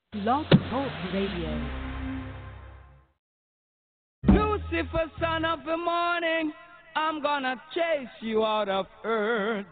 Blog Talk Radio. Lucifer, son of the morning, I'm gonna chase you out of earth.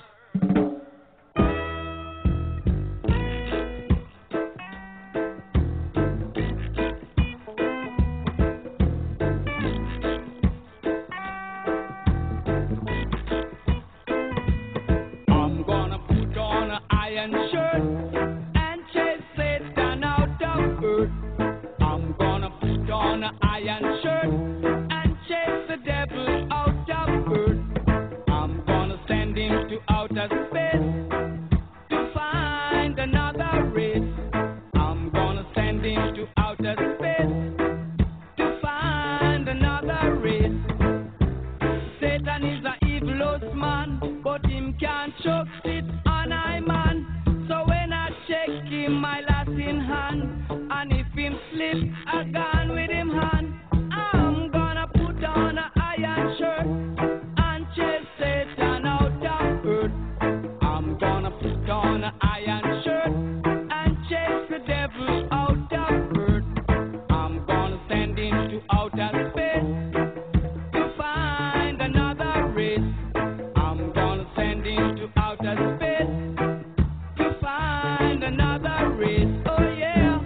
I'm gonna put on an iron shirt and chase Satan out of earth. I'm gonna put on an iron shirt and chase the devil out of earth. I'm gonna send him to outer space to find another race. I'm gonna send him to outer space to find another race. Satan is a evilous man, but him can't choke it on I man. So when I check him, my last in hand, and if him slip, I gone with him hand. I'm gonna put on a iron shirt and chase Satan out of earth. I'm gonna put on an iron shirt and chase the devil out of earth. I'm gonna send him to outer space to find another race. I'm gonna send him to outer space to find another race. Oh yeah.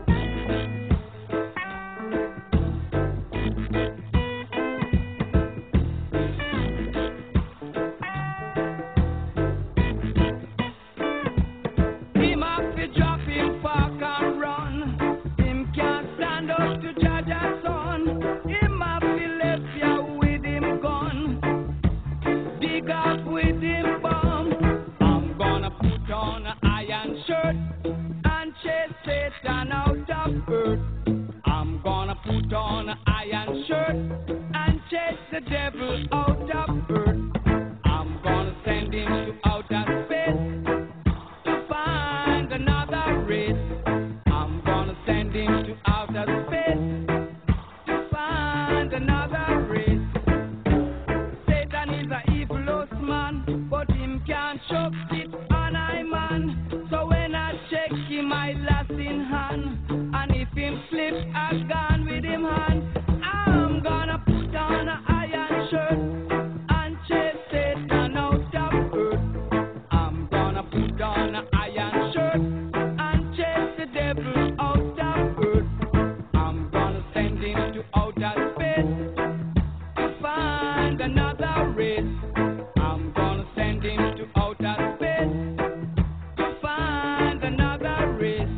Him have to drop him, park and run. Him can't stand up to judge a son. Him have to left ya with him gun. Dig up with him bomb. I'm gonna put on an iron shirt and chase Satan out of earth. I'm gonna put on an iron shirt and chase the devil out of earth. I'm gonna send him to outer space to find another race. I'm gonna send him to outer space to find another race. Satan is a evilous man, but him can't choke it on I man. So when I check him, I last in hand, and if him slip, I gone with him hand. I'm gonna put on an iron shirt and chase Satan out of earth. I'm gonna put on an iron shirt and chase the devil out of earth. I'm gonna send him to outer space to find another race. I'm gonna send him to outer space to find another race.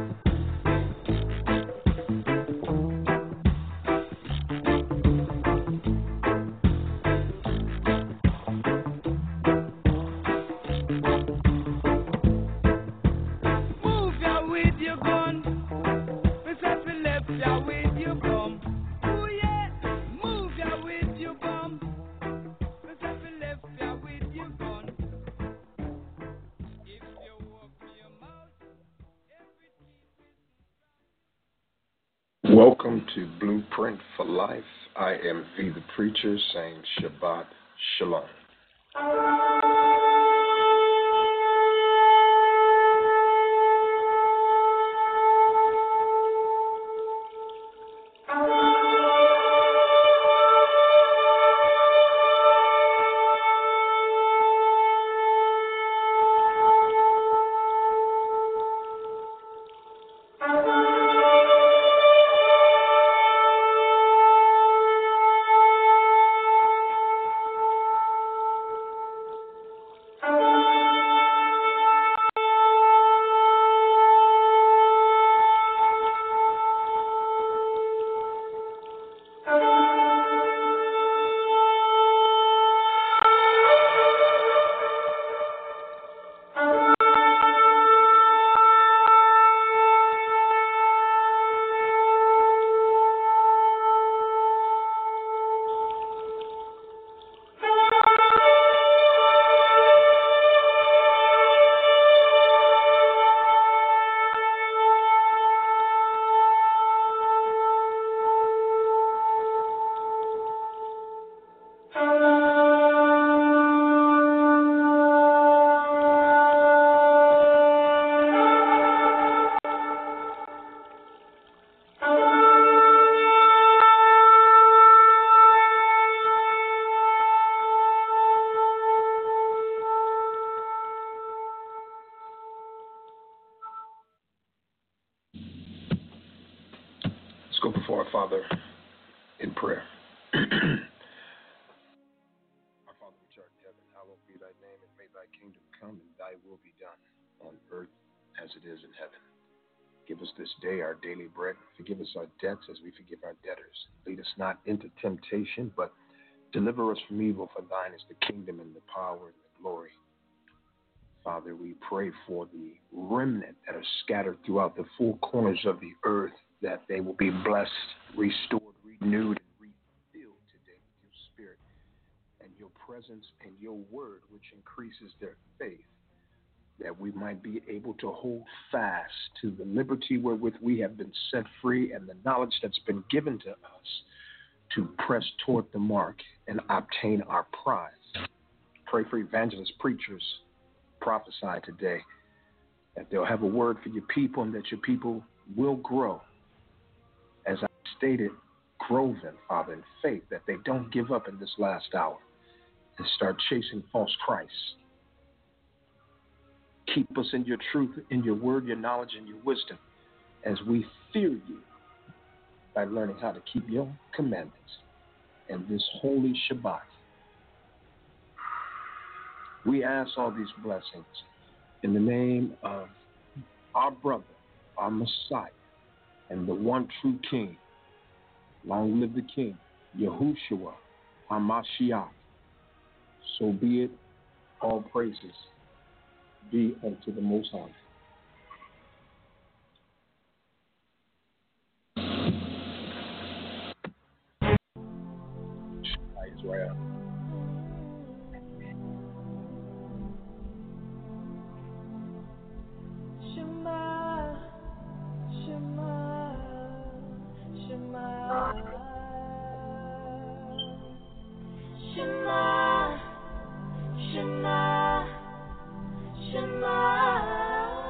Move ya with your gun. We said we left ya with your bum. Oh yeah, move ya with your bum. We said we left ya with your gun. If you open your mouth, Welcome to Blueprint for Life. I am V the Preacher saying Shabbat Shalom. go before our Father in prayer. Our Father which art in heaven, hallowed be thy name, and may thy kingdom come, and thy will be done on earth as it is in heaven. Give us this day our daily bread. Forgive us our debts as we forgive our debtors. Lead us not into temptation, but deliver us from evil. For thine is the kingdom and the power and the glory. Father, we pray for the remnant that are scattered throughout the four corners of the earth, that they will be blessed, restored, renewed, and refilled today with your spirit and your presence and your word, which increases their faith, that we might be able to hold fast to the liberty wherewith we have been set free and the knowledge that's been given to us to press toward the mark and obtain our prize. Pray for evangelists, preachers, prophesy today that they'll have a word for your people and that your people will grow. As I stated, grow them, Father, in faith, that they don't give up in this last hour and start chasing false Christs. Keep us in your truth, in your word, your knowledge, and your wisdom as we fear you by learning how to keep your commandments and this holy Shabbat. We ask all these blessings in the name of our brother, our Messiah, and the one true King. Long live the King, Yahushua, HaMashiach. So be it. All praises be unto the Most High. Israel. Shema, Shema, Shema, Shema, Shema, Shema.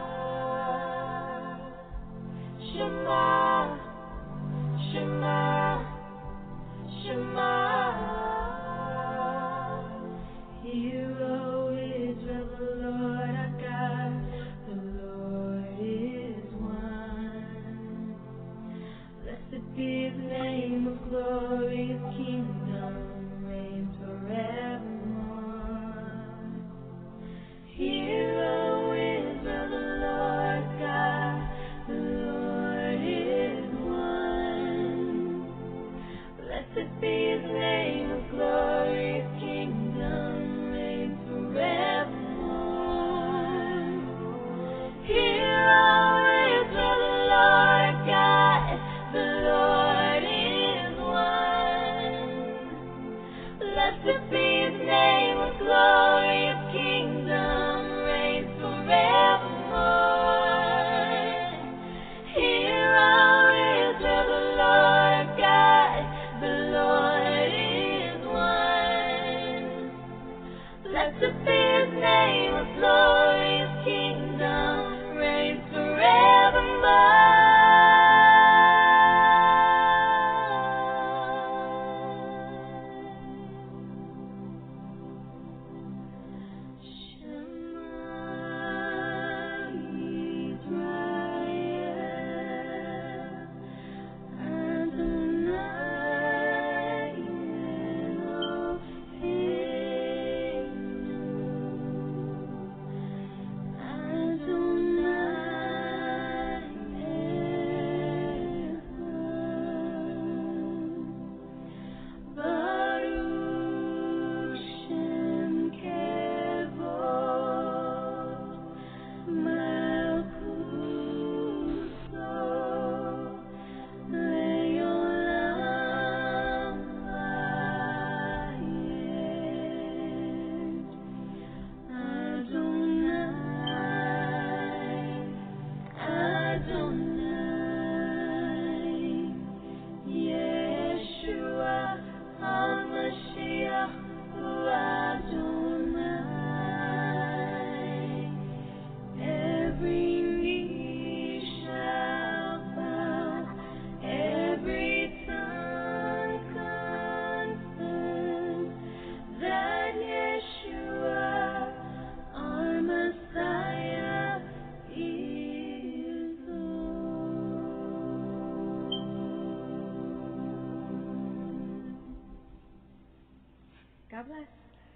bless.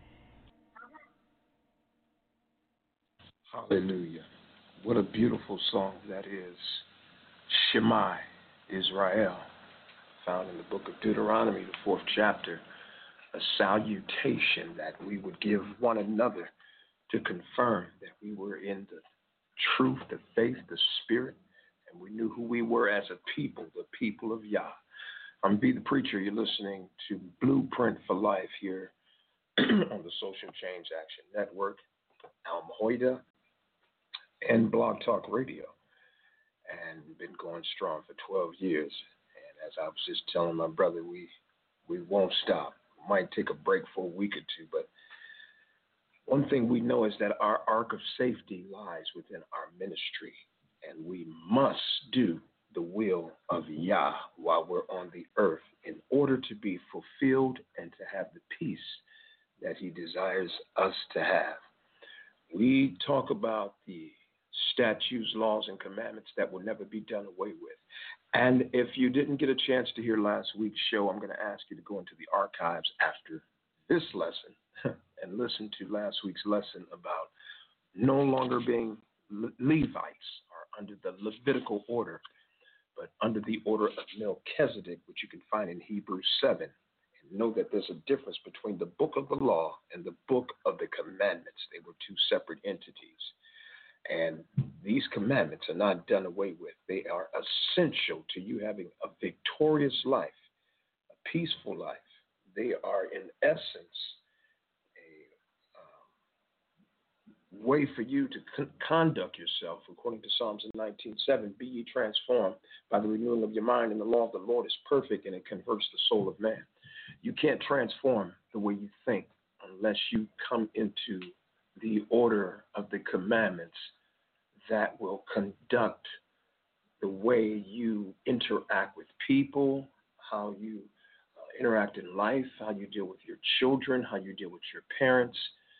Hallelujah. What a beautiful song that is. Shema Israel, found in the book of Deuteronomy, the fourth chapter, a salutation that we would give one another to confirm that we were in the truth, the faith, the spirit, and we knew who we were as a people, the people of Yah. I'm B the Preacher. You're listening to Blueprint for Life here on the Social Change Action Network, Al Mahoida, and Blog Talk Radio. And we've been going strong for 12 years. And as I was just telling my brother, we won't stop. We might take a break for a week or two, but one thing we know is that our ark of safety lies within our ministry, and we must do the will of Yah while we're on the earth in order to be fulfilled and to have the peace that he desires us to have. We talk about the statutes, laws, and commandments that will never be done away with. And if you didn't get a chance to hear last week's show, I'm going to ask you to go into the archives after this lesson and listen to last week's lesson about no longer being Levites or under the Levitical order, but under the order of Melchizedek, which you can find in Hebrews 7. And know that there's a difference between the book of the law and the book of the commandments. They were two separate entities. And these commandments are not done away with. They are essential to you having a victorious life, a peaceful life. They are, in essence, a way for you to conduct yourself according to Psalms 19:7. Be ye transformed by the renewing of your mind, and the law of the Lord is perfect, and it converts the soul of man. You can't transform the way you think unless you come into the order of the commandments that will conduct the way you interact with people, how you interact in life, how you deal with your children, how you deal with your parents.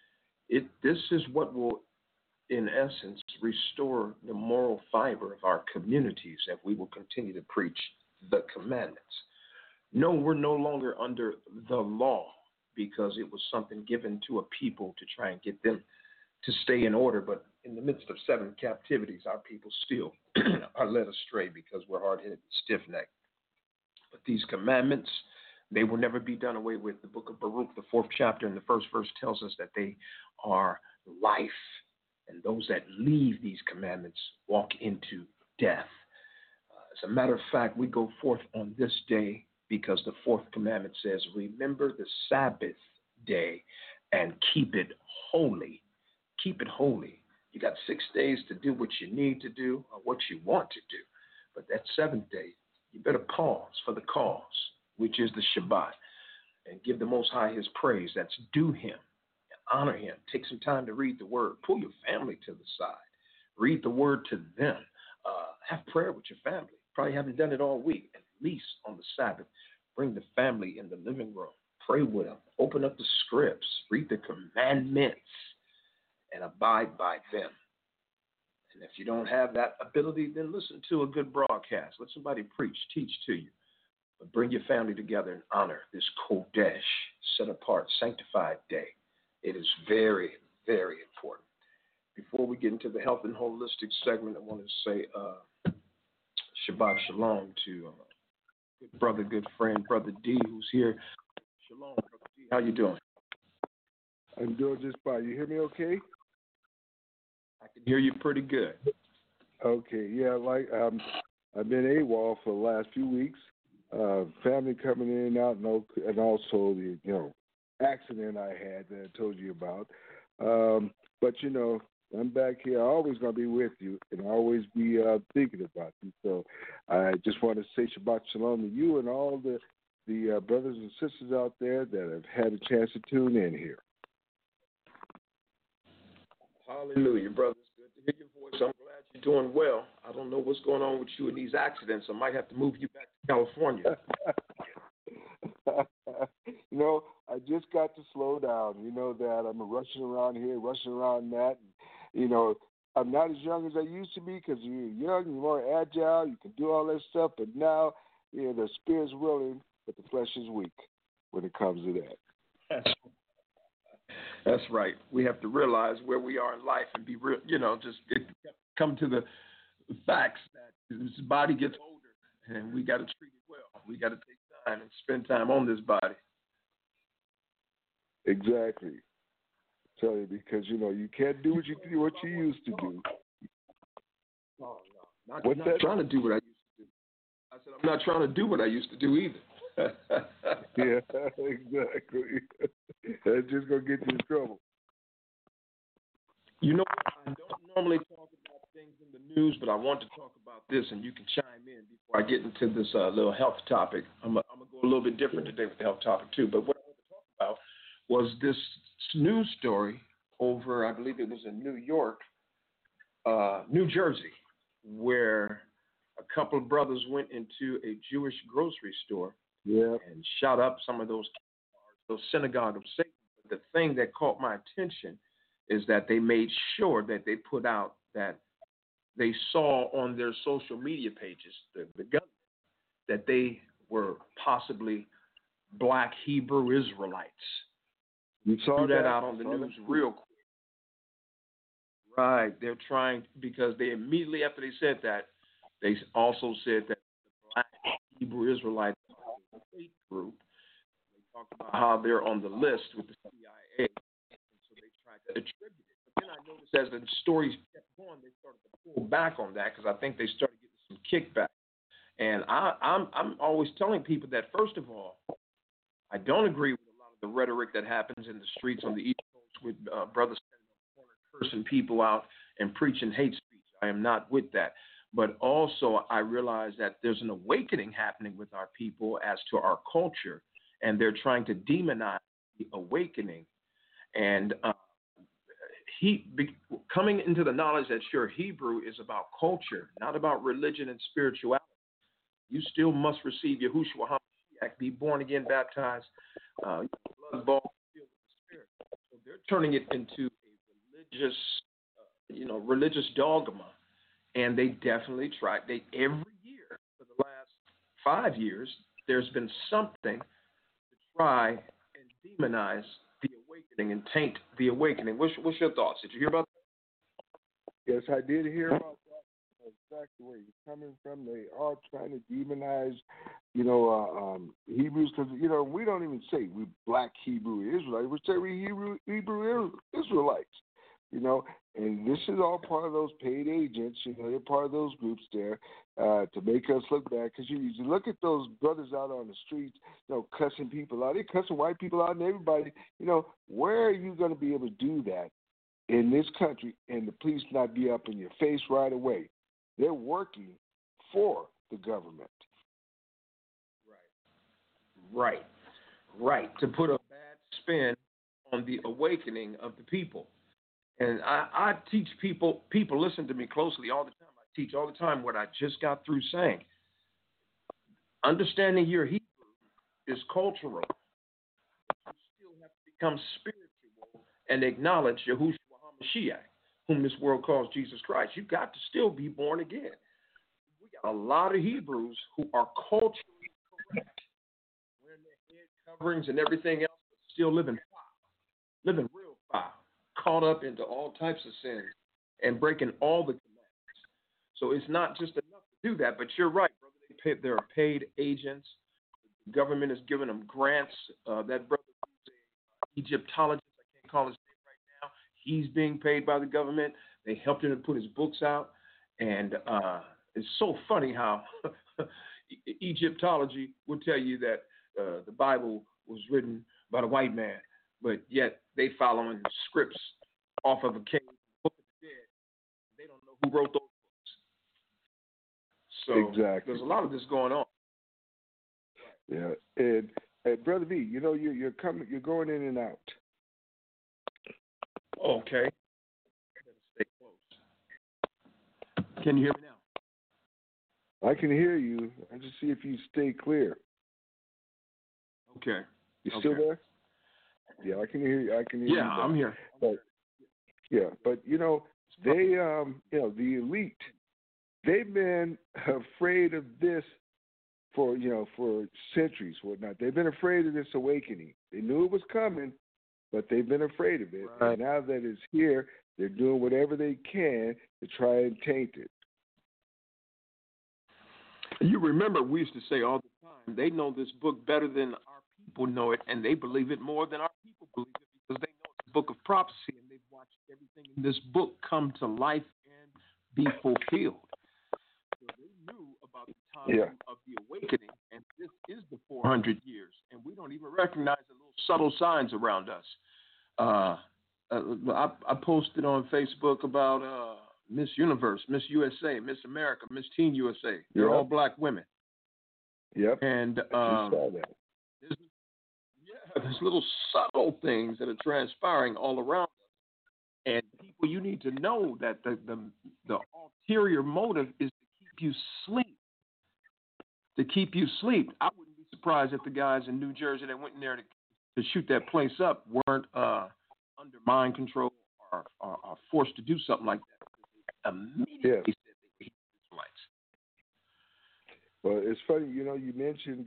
This is what will, in essence, restore the moral fiber of our communities if we will continue to preach the commandments. No, we're no longer under the law because it was something given to a people to try and get them to stay in order. But in the midst of 7 captivities, our people still are led astray because we're hard-headed and stiff-necked. But these commandments, they will never be done away with. The book of Baruch, the 4th chapter, and the 1st verse tells us that they are life. And those that leave these commandments walk into death. As a matter of fact, we go forth on this day because the 4th commandment says, remember the Sabbath day and keep it holy. Keep it holy. You got 6 days to do what you need to do or what you want to do. But that 7th day, you better pause for the cause, which is the Shabbat, and give the Most High his praise that's due him. Honor him. Take some time to read the word. Pull your family to the side. Read the word to them. Have prayer with your family. Probably haven't done it all week. At least on the Sabbath, bring the family in the living room. Pray with them. Open up the scripts. Read the commandments and abide by them. And if you don't have that ability, then listen to a good broadcast. Let somebody preach, teach to you. But bring your family together and honor this Kodesh, set apart, sanctified day. It is very, very important. Before we get into the health and holistic segment, I want to say Shabbat Shalom to good brother, good friend, Brother D, who's here. Shalom, Brother D. How you doing? I'm doing just fine. You hear me okay? I can hear you pretty good. Okay, yeah, I've been AWOL for the last few weeks. Family coming in and out, and also the accident I had that I told you about. But I'm back here. I'm always going to be with you and always be thinking about you. So I just want to say Shabbat Shalom to you and all the brothers and sisters out there that have had a chance to tune in here. Hallelujah, brother. It's good to hear your voice. I'm glad you're doing well. I don't know what's going on with you in these accidents. I might have to move you back to California. I just got to slow down. You know that I'm rushing around here, rushing around that. I'm not as young as I used to be because you're young, you're more agile, you can do all that stuff. But now, the spirit's willing, but the flesh is weak when it comes to that. That's right. We have to realize where we are in life and be real, come to the facts that this body gets older and we got to treat it well. We got to take time and spend time on this body. Exactly. Tell you, because you can't do what you used to do. No, not trying to do what I used to do. I said I'm not trying to do what I used to do either. Yeah, exactly. That's just gonna get you in trouble. You know, I don't normally talk about things in the news, but I want to talk about this, and you can chime in before I get into this little health topic. I'm gonna go a little bit different today with the health topic too. But what I want to talk about was this news story over, I believe it was in New York, New Jersey, where a couple of brothers went into a Jewish grocery store and shot up some of those synagogue of Satan. But the thing that caught my attention is that they made sure that they put out that they saw on their social media pages, the government, that they were possibly black Hebrew Israelites. You saw that out on the news real quick. Right. They're trying, because they immediately after they said that, they also said that the black Hebrew Israelites are a fake group. They talked about how they're on the list with the CIA, and so they tried to attribute it. But then I noticed as the stories kept going, they started to pull back on that because I think they started getting some kickback. And I'm always telling people that, first of all, I don't agree with a lot of the rhetoric that happens in the streets on the East Coast with brothers standing on the corner cursing people out and preaching hate speech. I am not with that. But also, I realize that there's an awakening happening with our people as to our culture, and they're trying to demonize the awakening. And coming into the knowledge that your Hebrew is about culture, not about religion and spirituality. You still must receive Yahushua HaMashiach, be born again, baptized, blood ball filled with the Spirit. So they're turning it into a religious dogma. And they definitely tried. Every year for the last 5 years, there's been something to try and demonize the awakening and taint the awakening. What's your thoughts? Did you hear about that? Yes, I did hear about that. Exactly where you're coming from. They are trying to demonize, Hebrews, because we don't even say we black Hebrew Israelites. We say we Hebrew Israelites. And this is all part of those paid agents. They're part of those groups there to make us look bad. Because you look at those brothers out on the streets, cussing people out. They're cussing white people out and everybody. Where are you going to be able to do that in this country and the police not be up in your face right away? They're working for the government. Right. To put a bad spin on the awakening of the people. And I teach people listen to me closely all the time. I teach all the time what I just got through saying. Understanding your Hebrew is cultural. You still have to become spiritual and acknowledge Yahushua HaMashiach, whom this world calls Jesus Christ. You've got to still be born again. We got a lot of Hebrews who are culturally correct, wearing their head coverings and everything else, but still living real foul. Caught up into all types of sins and breaking all the commandments. So it's not just enough to do that, but you're right, brother. There are paid agents. The government is giving them grants. That brother who's an Egyptologist, I can't call his name right now, he's being paid by the government. They helped him to put his books out. And it's so funny how Egyptology will tell you that the Bible was written by the white man, but yet they following scripts off of a cave, Book of the Dead. They don't know who wrote those books. So exactly. There's a lot of this going on. Yeah, and Brother V, you're going in and out. Okay. Stay close. Can you hear me now? I can hear you. I just see if you stay clear. Okay. You still there? Yeah, I can hear you. Yeah, I'm here. But they, the elite, they've been afraid of this for centuries, whatnot. They've been afraid of this awakening. They knew it was coming, but they've been afraid of it. Right. And now that it's here, they're doing whatever they can to try and taint it. You remember we used to say all the time, they know this book better than our people know it, and they believe it more than our people believe it because they know it's a book of prophecy, and they've watched everything in this book come to life and be fulfilled. So they knew about the time of the awakening, and this is the 400 years, and we don't even recognize the little subtle signs around us. I posted on Facebook about Miss Universe, Miss USA, Miss America, Miss Teen USA. They're all black women. Yep. And I saw that. There's little subtle things that are transpiring all around us. And people, you need to know that the ulterior motive is to keep you asleep. To keep you asleep. I wouldn't be surprised if the guys in New Jersey that went in there to shoot that place up weren't under mind control or forced to do something like that. Immediately said they were Israelites. Well, it's funny, you mentioned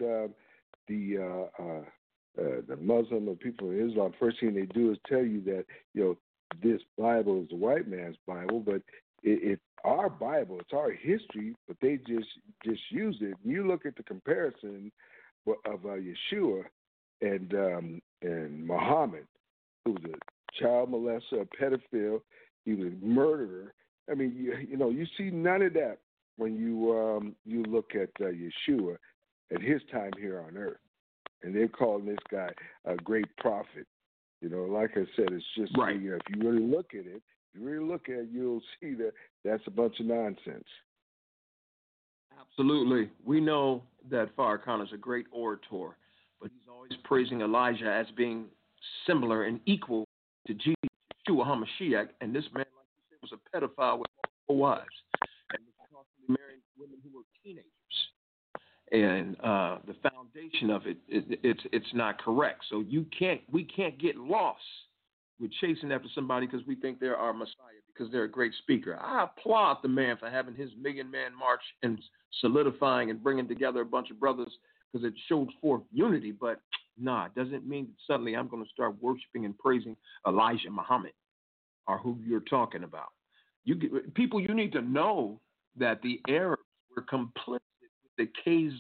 the Muslim or people in Islam. First thing they do is tell you that this Bible is the white man's Bible, but it's our Bible, it's our history, but they just use it. And you look at the comparison of Yeshua and Muhammad, who was a child molester, a pedophile, he was a murderer. I mean, you see none of that when you look at Yeshua at his time here on earth, and they're calling this guy a great prophet. Like I said, it's just right. If you really look at it, you'll see that that's a bunch of nonsense. Absolutely, we know that Farrakhan is a great orator, but he's always praising Elijah as being similar and equal to Jesus, Yeshua HaMashiach, and this man, like you said, was a pedophile with multiple wives and was constantly marrying women who were teenagers. And the foundation of it's not correct. So we can't get lost with chasing after somebody because we think they're our Messiah because they're a great speaker. I applaud the man for having his million-man march and solidifying and bringing together a bunch of brothers because it shows forth unity. But it doesn't mean that suddenly I'm going to start worshiping and praising Elijah Muhammad or who you're talking about. People, you need to know that the Arabs were complicit with the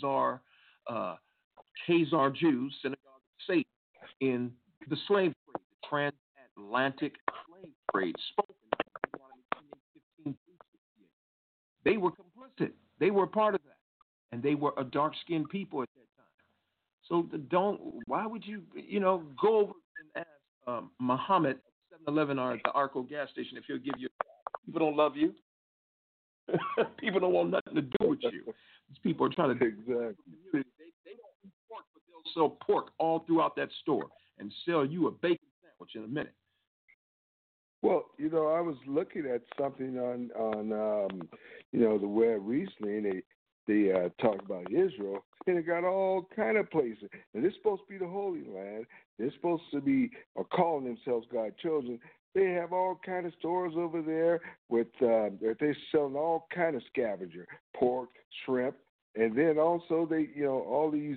Khazar Jews, synagogue of Satan, in the slave trade, the transatlantic slave trade, spoken in 1568. They were complicit. They were part of that. And they were a dark-skinned people at that time. So why would you, go over and ask Muhammad at 7-Eleven or at the Arco gas station if he'll give you a job? People don't love you. People don't want nothing to do with you. These people are trying to exactly. They don't eat pork, but they'll sell pork all throughout that store and sell you a bacon sandwich in a minute. Well, I was looking at something on the web recently, and they talked about Israel, and it got all kind of places. And it's supposed to be the Holy Land. They're supposed to be calling themselves God's children. They have all kind of stores over there with they're selling all kind of scavenger, pork, shrimp, and then also they all these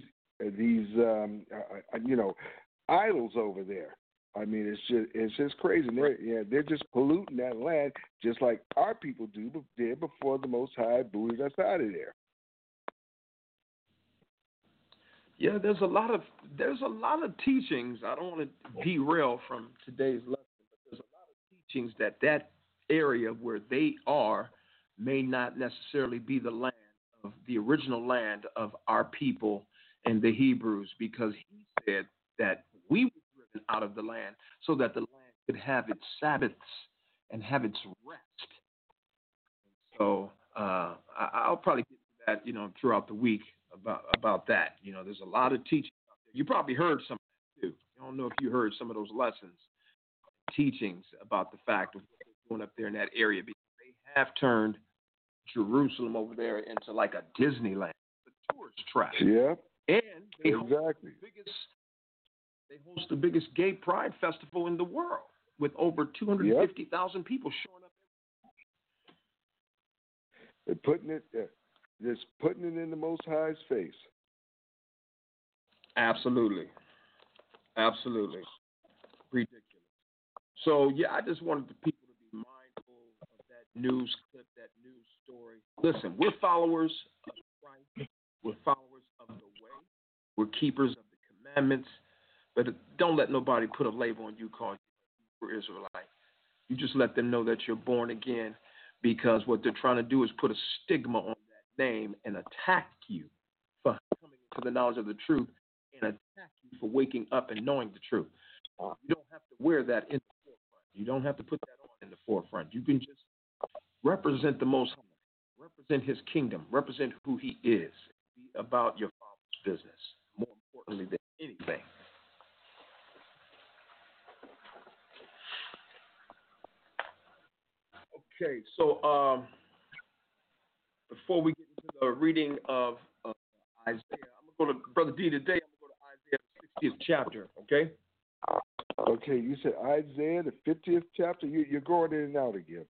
idols over there. I mean, it's just crazy. They're just polluting that land just like our people did before the Most High booted us out of there. Yeah, there's a lot of teachings. I don't want to derail from today's lesson, but there's a lot of teachings that area where they are may not necessarily be the land of the original land of our people and the Hebrews, because he said that we were driven out of the land so that the land could have its Sabbaths and have its rest. So I'll probably get to that, throughout the week about that. There's a lot of teaching out there. You probably heard some of that too. I don't know if you heard some of those lessons, teachings about the fact of what they're doing up there in that area, because they have turned Jerusalem over there into like a Disneyland, a tourist trap. Yeah. And they exactly. host the biggest gay pride festival in the world with over 250,000 people showing up. They're putting it in the Most High's face. Absolutely. ridiculous. So, yeah, I just wanted the people to be mindful of that news clip, that news story. Listen, we're followers of Christ. We're followers of the way. We're keepers of the commandments. But don't let nobody put a label on you called Hebrew Israelite. You just let them know that you're born again, because what they're trying to do is put a stigma on that name and attack you for coming into the knowledge of the truth and attack you for waking up and knowing the truth. You don't have to wear that in the forefront. You don't have to put that on in the forefront. You can just represent the Most High, represent His kingdom, represent who He is. Be about your Father's business, more importantly than anything. Okay, so before we get into the reading of Isaiah, I'm going to go to Brother D today. I'm going to go to Isaiah, the 60th chapter, okay? Okay, you said Isaiah, the 50th chapter? You're going in and out again.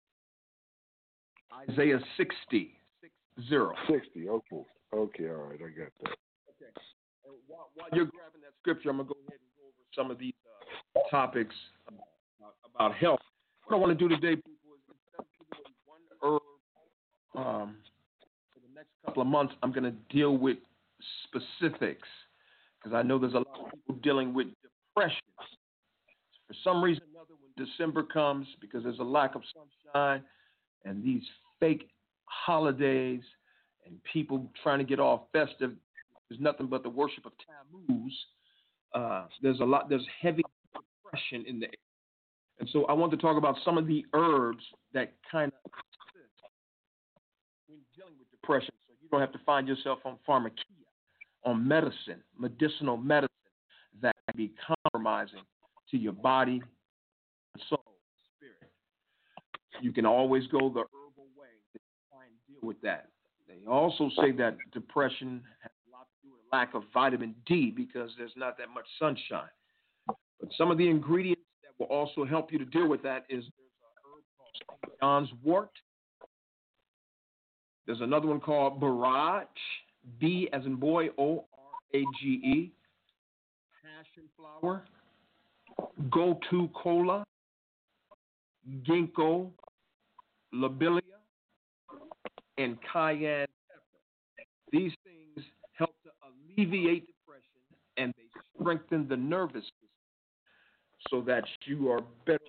Isaiah 60. 60, okay. Okay, all right, I got that. Okay. And while you're grabbing that scripture, I'm going to go ahead and go over some of these topics about health. What I want to do today, people, is instead of giving one herb for the next couple of months, I'm going to deal with specifics, because I know there's a lot of people dealing with depression. For some reason or another, when December comes, because there's a lack of sunshine and these fake holidays and people trying to get all festive, there's nothing but the worship of Tammuz. There's heavy depression in the air. And so I want to talk about some of the herbs that kind of assist when dealing with depression, so you don't have to find yourself on pharmakia, on medicine, medicinal medicine that can be compromising to your body, soul, spirit. You can always go the herbal way to try and deal with that. They also say that depression has a lot to do with a lack of vitamin D, because there's not that much sunshine. But some of the ingredients that will also help you to deal with that is there's a herb called St. John's wort. There's another one called borage, B as in boy, O-R-A-G-E, passion flower, gotu kola, ginkgo, lobelia, and cayenne pepper. These things help to alleviate depression, and they strengthen the nervous system so that you are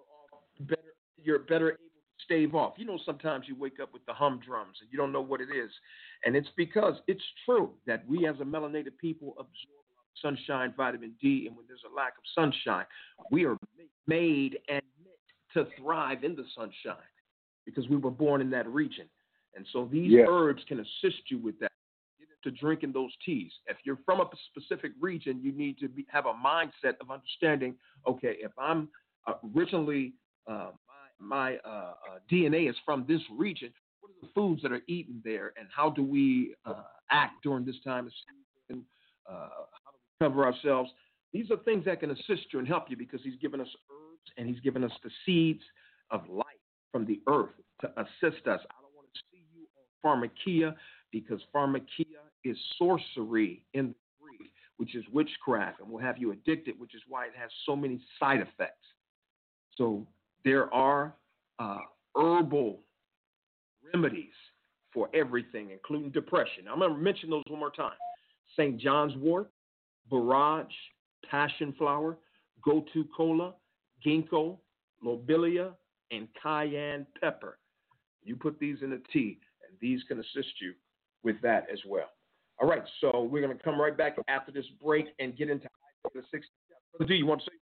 you're better able to stave off. You know, sometimes you wake up with the humdrums and you don't know what it is. And it's because it's true that we as a melanated people absorb sunshine, vitamin D, and when there's a lack of sunshine, we are made and meant to thrive in the sunshine because we were born in that region. And so these herbs can assist you with that. Get into drinking those teas. If you're from a specific region, you need to have a mindset of understanding, okay, if I'm originally, my DNA is from this region, what are the foods that are eaten there, and how do we act during this time of season? How do we cover ourselves? These are things that can assist you and help you, because he's given us herbs and he's given us the seeds of life from the earth to assist us. I don't want to see you on pharmakia, because pharmakia is sorcery in the Greek, which is witchcraft, and will have you addicted, which is why it has so many side effects. So there are herbal remedies for everything, including depression. I'm going to mention those one more time. St. John's wort, borage, passion flower, gotu kola, ginkgo, lobelia, and cayenne pepper. You put these in a tea, and these can assist you with that as well. All right, so we're going to come right back after this break and get into Isaiah 60. Brother D, you want to say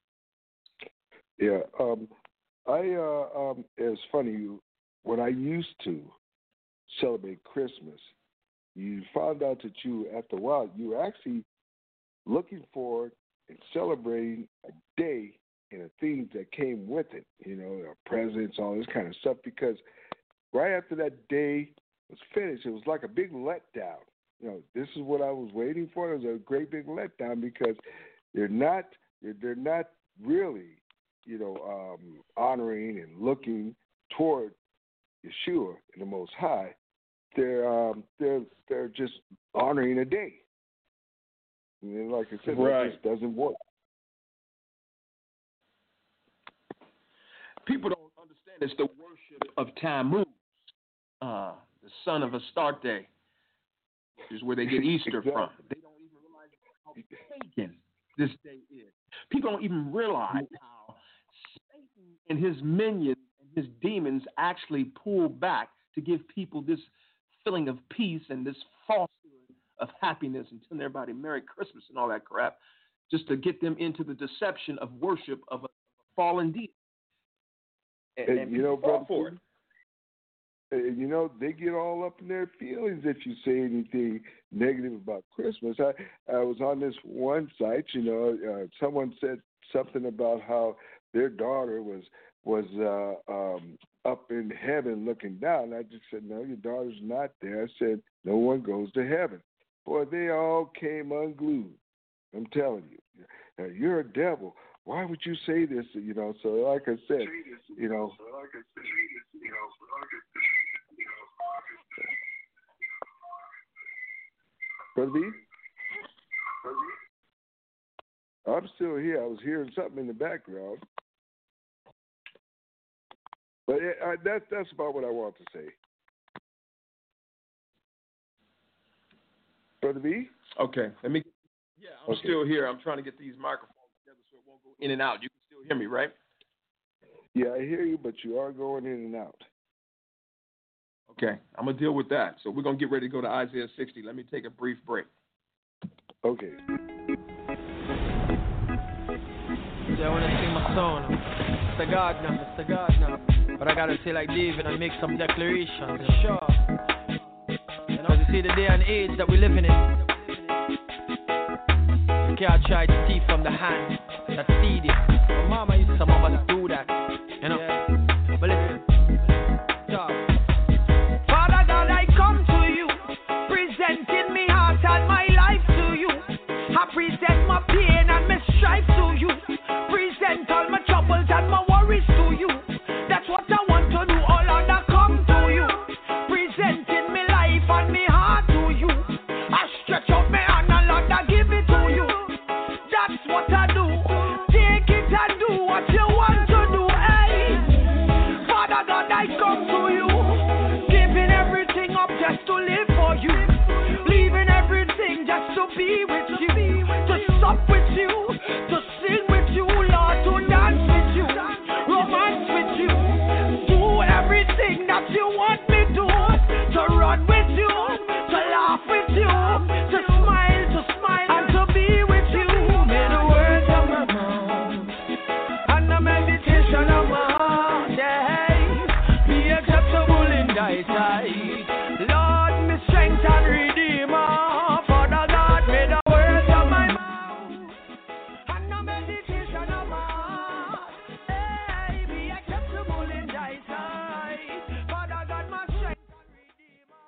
something? Yeah, it's funny, when I used to celebrate Christmas, you found out that after a while, you were actually looking forward and celebrating a day and the things that came with it, presents, all this kind of stuff, because right after that day was finished, it was like a big letdown. This is what I was waiting for. It was a great big letdown, because they're not really, honoring and looking toward Yeshua and the Most High. They're just honoring a day. And like I said, It just doesn't work. People don't understand it's the worship of Tammuz, the son of Astarte, which is where they get Easter from. They don't even realize how pagan this day is. People don't even realize how Satan and his minions and his demons actually pull back to give people this feeling of peace and this falsehood of happiness and telling everybody Merry Christmas and all that crap, just to get them into the deception of worship of a fallen deity. And you know, brother, for it. You know, they get all up in their feelings if you say anything negative about Christmas. I was on this one site, you know, someone said something about how their daughter was up in heaven looking down. I just said, no, your daughter's not there. I said, no one goes to heaven. Boy, they all came unglued. I'm telling you, you're a devil. Why would you say this? You know, so like I said, you know. Brother B? I'm still here. I was hearing something in the background. But that's about what I want to say. Brother B? Okay. I'm still here. I'm trying to get these microphones together so it won't go in and out. You can still hear me, right? Yeah, I hear you, but you are going in and out. Okay. I'm going to deal with that. So we're going to get ready to go to Isaiah 60. Let me take a brief break. Okay. Yeah, I want to sing my song. Mr. Gardner. But I got to say like David and make some declarations. Sure. Because you see the day and age that we're living in. You can't try to steal from the hand that feed it. Some of us do that. You know? Yeah. But listen. Father God, I come to you, presenting me heart and my life to you. I present my pain and my strife to you. Present all my troubles and my worries to you. That's what I want to do, all Lord, I come to you. Presenting me life and me heart to you. I stretch out my hand and Lord, I give it to you. That's what I do. Take it and do what you want to do, hey. Father God, I come to you, giving everything up just to live for you. Leaving everything just to be with you. To sup with you, to sing with you, Lord, to dance with you, romance with you. Do everything that you want me to run with you, to laugh with you, to smile, and to be with you. May the words of my mouth and the meditation of my heart, yeah, be acceptable in thy sight. Lord, me strength and redeemer. Father God, may the words of my mouth and the meditation of my heart, hey, be acceptable in thy sight. Father God, my strength and redeemer.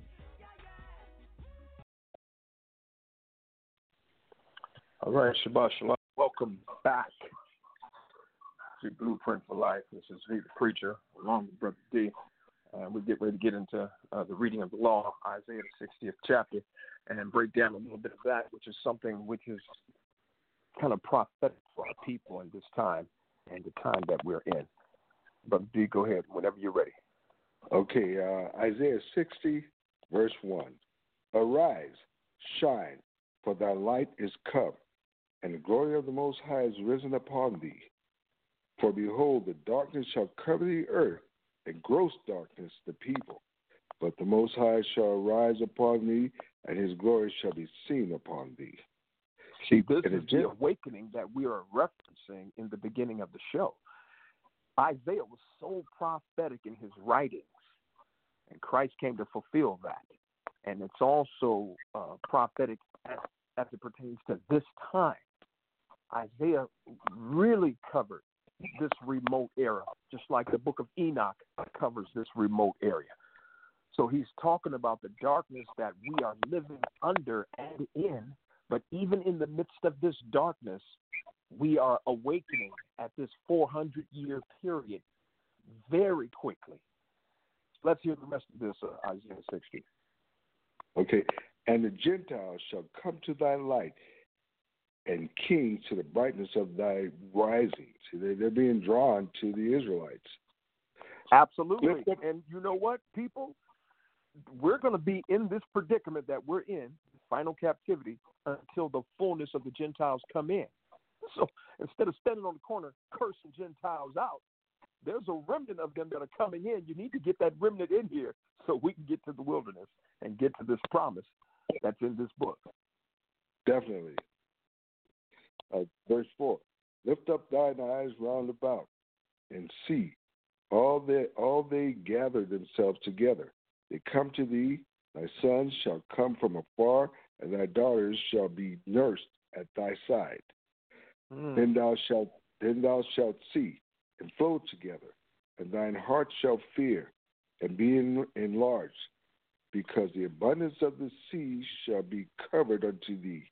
All right, Shabbat Shalom. Welcome back to Blueprint for Life. This is V, the preacher, along with Brother D. We get ready to get into the reading of the law, Isaiah the 60th chapter, and break down a little bit of that, which is something which is kind of prophetic for our people in this time and the time that we're in. Brother D, go ahead whenever you're ready. Okay, Isaiah 60, verse 1. Arise, shine, for thy light is come, and the glory of the Most High is risen upon thee. For behold, the darkness shall cover the earth, and gross darkness the people. But the Most High shall arise upon thee, and his glory shall be seen upon thee. See, this is the awakening that we are referencing in the beginning of the show. Isaiah was so prophetic in his writings, and Christ came to fulfill that. And it's also prophetic as it pertains to this time. Isaiah really covered this remote era, just like the book of Enoch covers this remote area. So he's talking about the darkness that we are living under and in, but even in the midst of this darkness, we are awakening at this 400-year period very quickly. Let's hear the rest of this, Isaiah 60. Okay, and the Gentiles shall come to thy light, and kings to the brightness of thy rising. See, they're being drawn to the Israelites. Absolutely. And you know what, people? We're going to be in this predicament that we're in, final captivity, until the fullness of the Gentiles come in. So instead of standing on the corner cursing Gentiles out, there's a remnant of them that are coming in. You need to get that remnant in here so we can get to the wilderness and get to this promise that's in this book. Definitely. Verse 4, lift up thine eyes round about and see all they gather themselves together. They come to thee, thy sons shall come from afar, and thy daughters shall be nursed at thy side. Then thou shalt see and flow together, and thine heart shall fear and be enlarged, because the abundance of the sea shall be converted unto thee.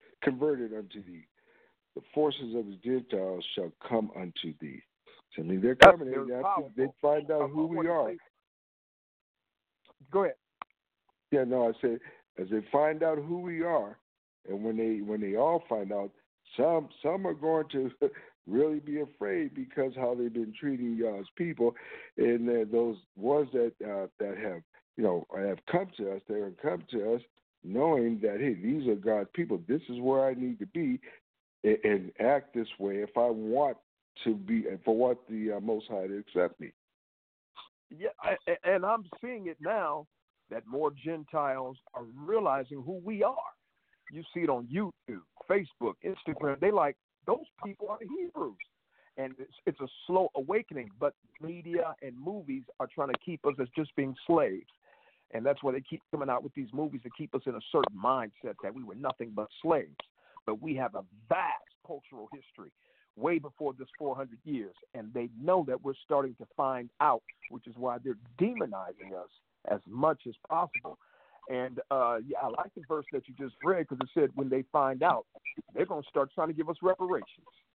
The forces of the Gentiles shall come unto thee. So, I mean, they're coming in after they find out who we are. Go ahead. Yeah, no, I said as they find out who we are, and when they all find out, some are going to really be afraid because how they've been treating God's people, and those ones that have have come to us, they have come to us knowing that, hey, these are God's people. This is where I need to be and act this way if I want to be, for what the Most High to accept me. Yeah, and I'm seeing it now that more Gentiles are realizing who we are. You see it on YouTube, Facebook, Instagram. They like, those people are the Hebrews. And it's a slow awakening, but media and movies are trying to keep us as just being slaves. And that's why they keep coming out with these movies to keep us in a certain mindset that we were nothing but slaves. But we have a vast cultural history way before this 400 years, and they know that we're starting to find out, which is why they're demonizing us as much as possible. And, I like the verse that you just read, because it said when they find out, they're going to start trying to give us reparations.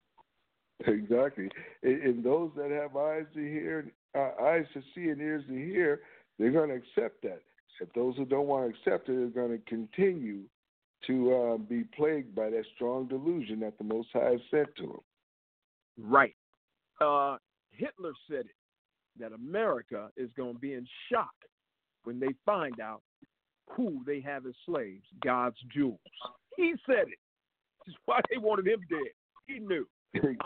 Exactly. And those that have eyes to hear, eyes to see and ears to hear, they're going to accept that. If those who don't want to accept it are going to continue to be plagued by that strong delusion that the Most High has sent to them. Right. Hitler said it, that America is going to be in shock when they find out who they have as slaves, God's jewels. He said it. That's why they wanted him dead. He knew. Exactly.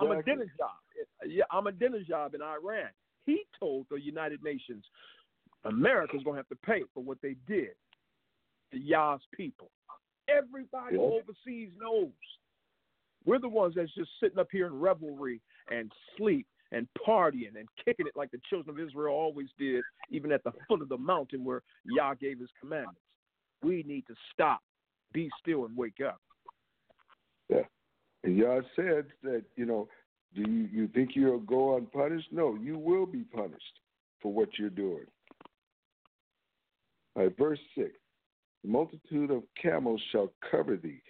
Ahmadinejad in Iran, he told the United Nations, America's going to have to pay for what they did to Yah's people. Everybody overseas knows. We're the ones that's just sitting up here in revelry and sleep and partying and kicking it like the children of Israel always did, even at the foot of the mountain where Yah gave his commandments. We need to stop, be still, and wake up. Yeah. And Yah said that, do you think you'll go unpunished? No, you will be punished for what you're doing. All right, verse 6. The multitude of camels shall cover thee.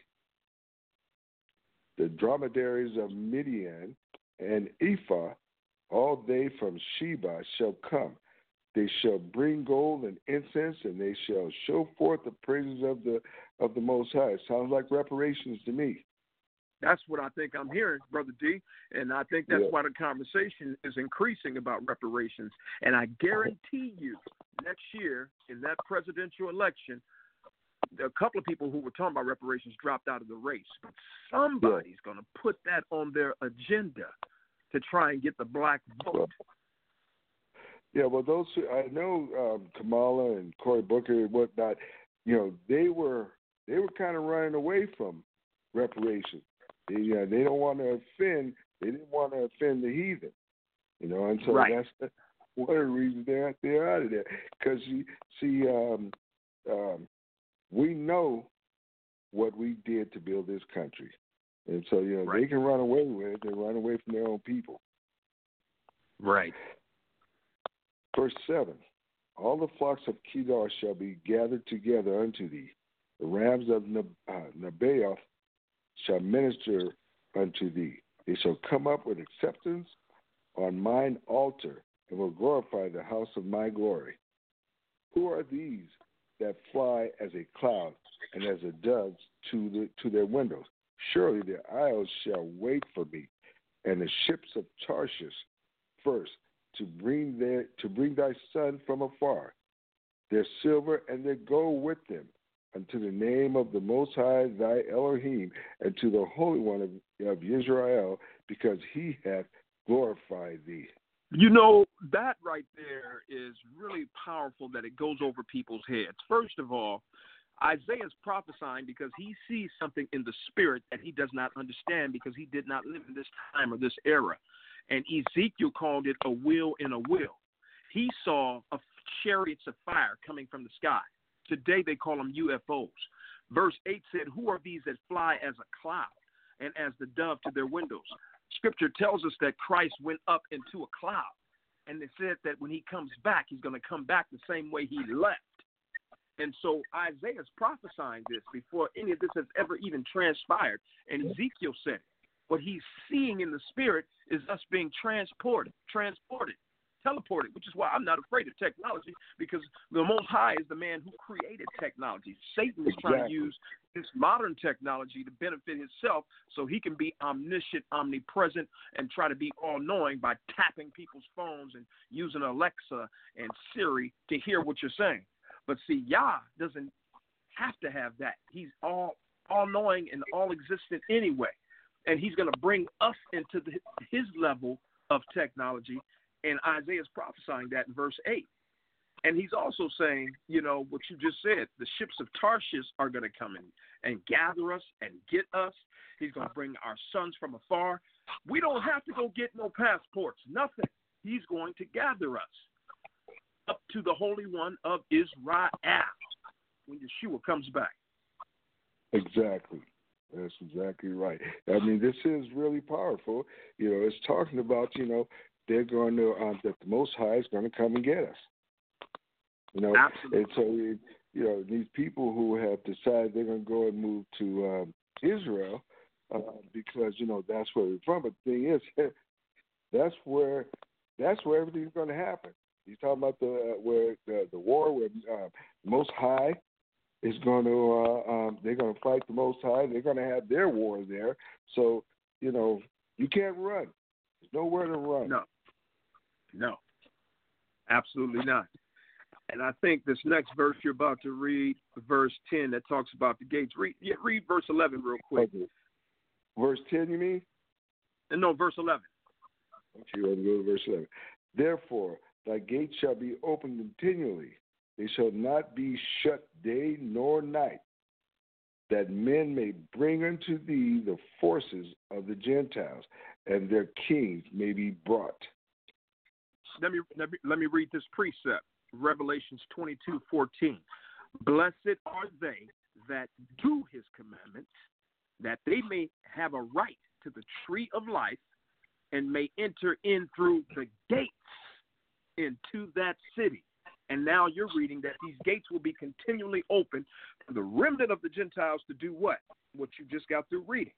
The dromedaries of Midian and Ephah, all they from Sheba shall come. They shall bring gold and incense, and they shall show forth the praises of the Most High. Sounds like reparations to me. That's what I think I'm hearing, Brother D, and I think that's why the conversation is increasing about reparations. And I guarantee you, next year in that presidential election, a couple of people who were talking about reparations dropped out of the race. But somebody's going to put that on their agenda to try and get the black vote. Yeah, well, those I know, Kamala and Cory Booker and whatnot, they were kind of running away from reparations. They don't want to offend. They didn't want to offend the heathen, and so that's one of the reasons they're out of there. Because we know what we did to build this country, and so they can run away with it. They run away from their own people. Right. Verse 7, all the flocks of Kedar shall be gathered together unto thee. The rams of Nebaioth shall minister unto thee. They shall come up with acceptance on mine altar and will glorify the house of my glory. Who are these that fly as a cloud and as a dove to their windows? Surely the isles shall wait for me, and the ships of Tarshish first, to bring thy son from afar, their silver and their gold with them, unto the name of the Most High thy Elohim, and to the Holy One of Israel, because he hath glorified thee. You know, that right there is really powerful that it goes over people's heads. First of all, Isaiah's prophesying because he sees something in the spirit that he does not understand because he did not live in this time or this era. And Ezekiel called it a wheel in a wheel. He saw chariots of fire coming from the sky. Today they call them UFOs. Verse 8 said, who are these that fly as a cloud and as the dove to their windows? Scripture tells us that Christ went up into a cloud. And it said that when he comes back, he's going to come back the same way he left. And so Isaiah's prophesying this before any of this has ever even transpired. And Ezekiel said it. What he's seeing in the spirit is us being transported, teleported, which is why I'm not afraid of technology, because the Most High is the man who created technology. Satan is trying to use this modern technology to benefit himself so he can be omniscient, omnipresent, and try to be all-knowing by tapping people's phones and using Alexa and Siri to hear what you're saying. But see, Yah doesn't have to have that. He's all-knowing and all-existent anyway. And he's going to bring us into his level of technology. And Isaiah's prophesying that in verse 8. And he's also saying, you know, what you just said, the ships of Tarshish are going to come in and gather us and get us. He's going to bring our sons from afar. We don't have to go get no passports, nothing. He's going to gather us up to the Holy One of Israel when Yeshua comes back. Exactly. That's exactly right. I mean, this is really powerful. You know, it's talking about, you know, they're going to, that the Most High is going to come and get us. You know, absolutely. And so, you know, these people who have decided they're going to go and move to Israel because, you know, that's where they're from. But the thing is, that's where everything's going to happen. He's talking about the war where the Most High is going to they're going to fight the Most High. They're going to have their war there. So, you know, you can't run. There's nowhere to run. No, absolutely not. And I think this next verse you're about to read, verse 10, that talks about the gates. Read verse 11 real quick. Okay. Verse 10, you mean? No, verse 11. Okay, you want to go to verse 11. Therefore, thy gates shall be open continually. They shall not be shut day nor night, that men may bring unto thee the forces of the Gentiles, and their kings may be brought. Let me read this precept. Revelations 22:14. Blessed are they that do his commandments, that they may have a right to the tree of life and may enter in through the gates into that city. And now you're reading that these gates will be continually open for the remnant of the Gentiles to do what? What you just got through reading.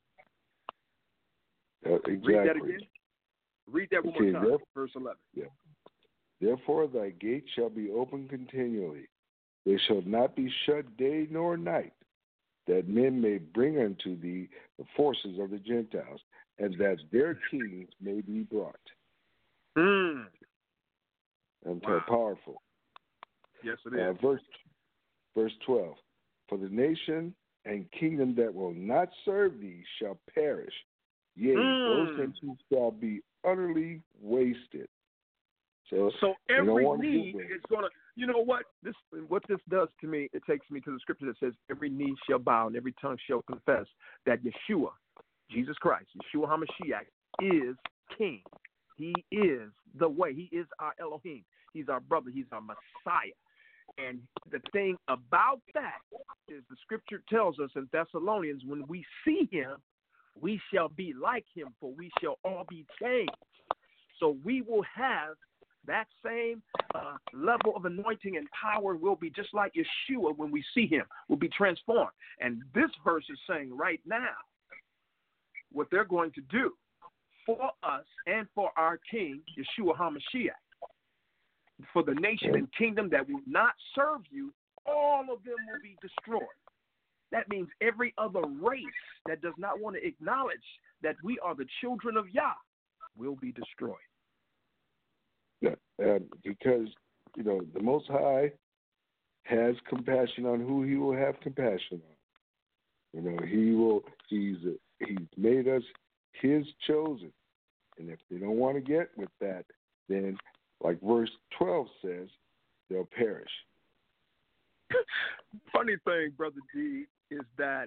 Exactly. Read that again. Read that one more time. Verse 11. Yeah. Therefore thy gates shall be open continually. They shall not be shut day nor night, that men may bring unto thee the forces of the Gentiles, and that their kings may be brought. Wow. Powerful. Yes, it is. Verse 12. For the nation and kingdom that will not serve thee shall perish. Yea, those nations shall be utterly wasted. So every knee is going to, you know what? This does to me, it takes me to the scripture that says, every knee shall bow and every tongue shall confess that Yeshua, Jesus Christ, Yeshua HaMashiach, is King. He is the way. He is our Elohim. He's our brother. He's our Messiah. And the thing about that is the scripture tells us in Thessalonians, when we see him, we shall be like him, for we shall all be changed. So we will have that same level of anointing and power. Will be just like Yeshua when we see him. Will be transformed. And this verse is saying right now what they're going to do for us and for our King, Yeshua HaMashiach. For the nation and kingdom that will not serve you, all of them will be destroyed. That means every other race that does not want to acknowledge that we are the children of Yah will be destroyed. Yeah, because, the Most High has compassion on who he will have compassion on. He's made us his chosen. And if they don't want to get with that, then, like verse 12 says, they'll perish. Funny thing, Brother D, is that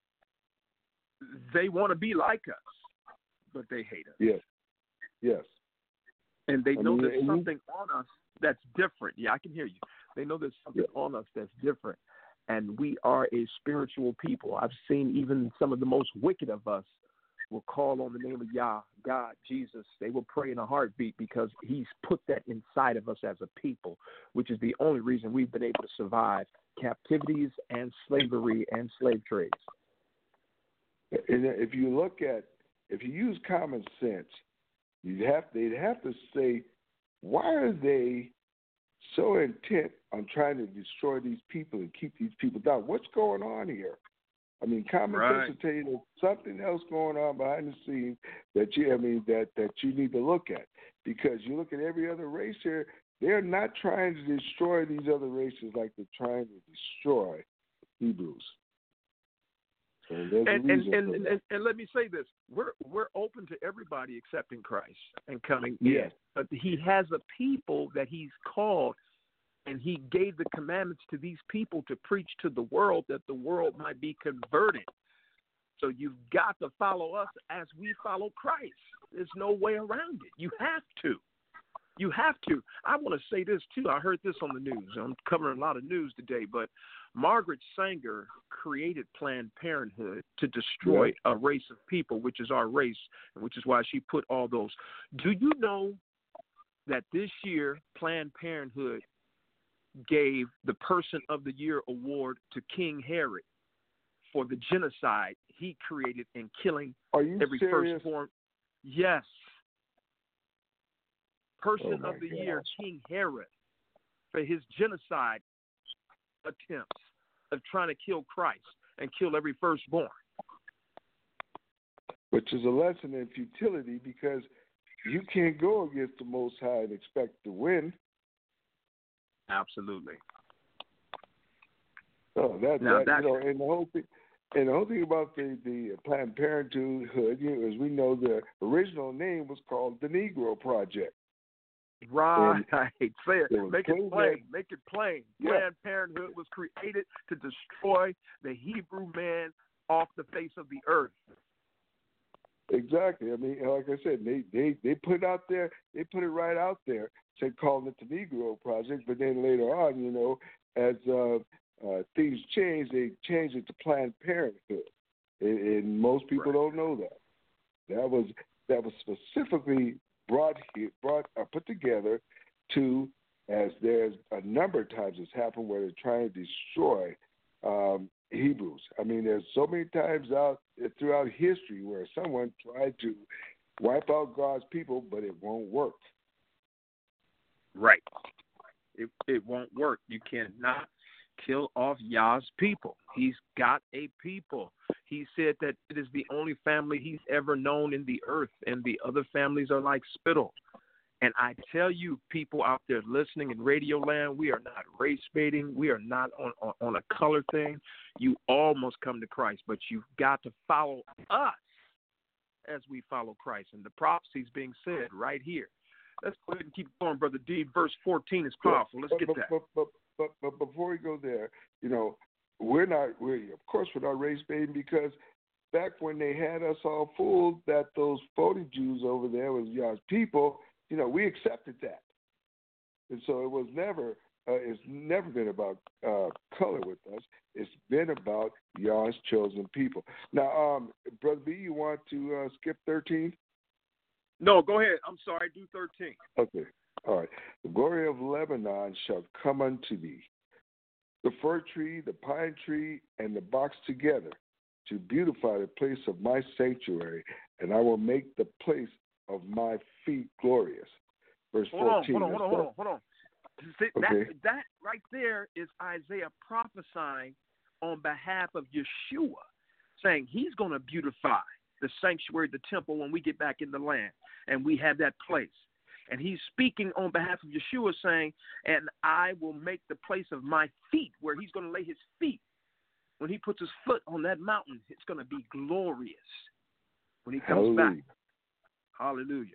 they want to be like us, but they hate us. Yes. And they know there's something on us that's different. Yeah, I can hear you. They know there's something on us that's different. And we are a spiritual people. I've seen even some of the most wicked of us will call on the name of Yah, God, Jesus. They will pray in a heartbeat because he's put that inside of us as a people, which is the only reason we've been able to survive captivities and slavery and slave trades. And if you use common sense, they'd have to say, why are they so intent on trying to destroy these people and keep these people down? What's going on here? I mean, common sense will tell you there's something else going on behind the scenes that you need to look at. Because you look at every other race here, they're not trying to destroy these other races like they're trying to destroy Hebrews. So and let me say this: we're open to everybody accepting Christ and coming in, but he has a people that he's called. And he gave the commandments to these people to preach to the world that the world might be converted. So you've got to follow us as we follow Christ. There's no way around it. You have to. You have to. I want to say this, too. I heard this on the news. I'm covering a lot of news today, but Margaret Sanger created Planned Parenthood to destroy a race of people, which is our race, and which is why she put all those. Do you know that this year Planned Parenthood gave the Person of the Year award to King Herod for the genocide he created in killing every firstborn? Yes. Person of the Year, King Herod, for his genocide attempts of trying to kill Christ and kill every firstborn. Which is a lesson in futility, because you can't go against the Most High and expect to win. Absolutely. Oh, and the whole thing about the Planned Parenthood, as we know, the original name was called the Negro Project. Right. Say it. Make it plain. Make it plain. Yeah. Planned Parenthood was created to destroy the Hebrew man off the face of the earth. Exactly. I mean, like I said, they put it out there. They put it right out there, said calling it the Negro Project. But then later on, as things changed, they changed it to Planned Parenthood, and most people don't know that. That was specifically put together to, as there's a number of times it's happened where they're trying to destroy Hebrews. I mean, there's so many times throughout history where someone tried to wipe out God's people, but it won't work. Right. It won't work. You cannot kill off Yah's people. He's got a people. He said that it is the only family he's ever known in the earth, and the other families are like spittle. And I tell you, people out there listening in Radio Land, we are not race baiting. We are not on a color thing. You all must come to Christ, but you've got to follow us as we follow Christ. And the prophecy is being said right here. Let's go ahead and keep going, Brother D. Verse 14 is powerful. Let's get that. But before we go there, we're not race baiting, because back when they had us all fooled that those phony Jews over there was Yah's people, we accepted that. And so it was never, it's never been about color with us. It's been about Yah's chosen people. Now, Brother B, you want to skip 13? No, go ahead. I'm sorry. Do 13. Okay. All right. The glory of Lebanon shall come unto thee, the fir tree, the pine tree, and the box together, to beautify the place of my sanctuary, and I will make the place of my feet glorious. Verse 14. Hold on. See, that right there is Isaiah prophesying on behalf of Yeshua, saying he's going to beautify the sanctuary, the temple, when we get back in the land and we have that place. And he's speaking on behalf of Yeshua, saying, and I will make the place of my feet, where he's going to lay his feet. When he puts his foot on that mountain, it's going to be glorious when he comes back. Hallelujah.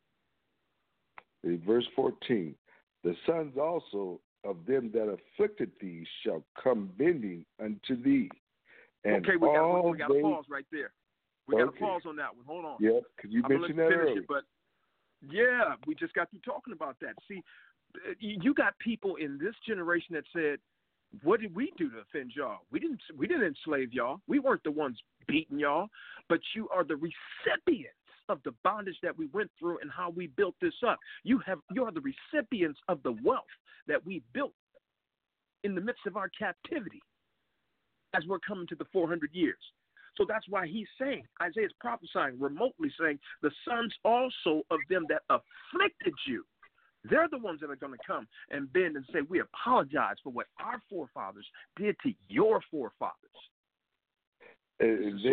In verse 14, the sons also of them that afflicted thee shall come bending unto thee. And okay, we got to pause right there. We got to pause on that one. Hold on. Yeah, because you mentioned that earlier. But yeah, we just got through talking about that. See, you got people in this generation that said, what did we do to offend y'all? We didn't enslave y'all. We weren't the ones beating y'all, but you are the recipients of the bondage that we went through and how we built this up. You are the recipients of the wealth that we built in the midst of our captivity as we're coming to the 400 years. So that's why he's saying, Isaiah's prophesying remotely, saying, the sons also of them that afflicted you, they're the ones that are going to come and bend and say, we apologize for what our forefathers did to your forefathers. And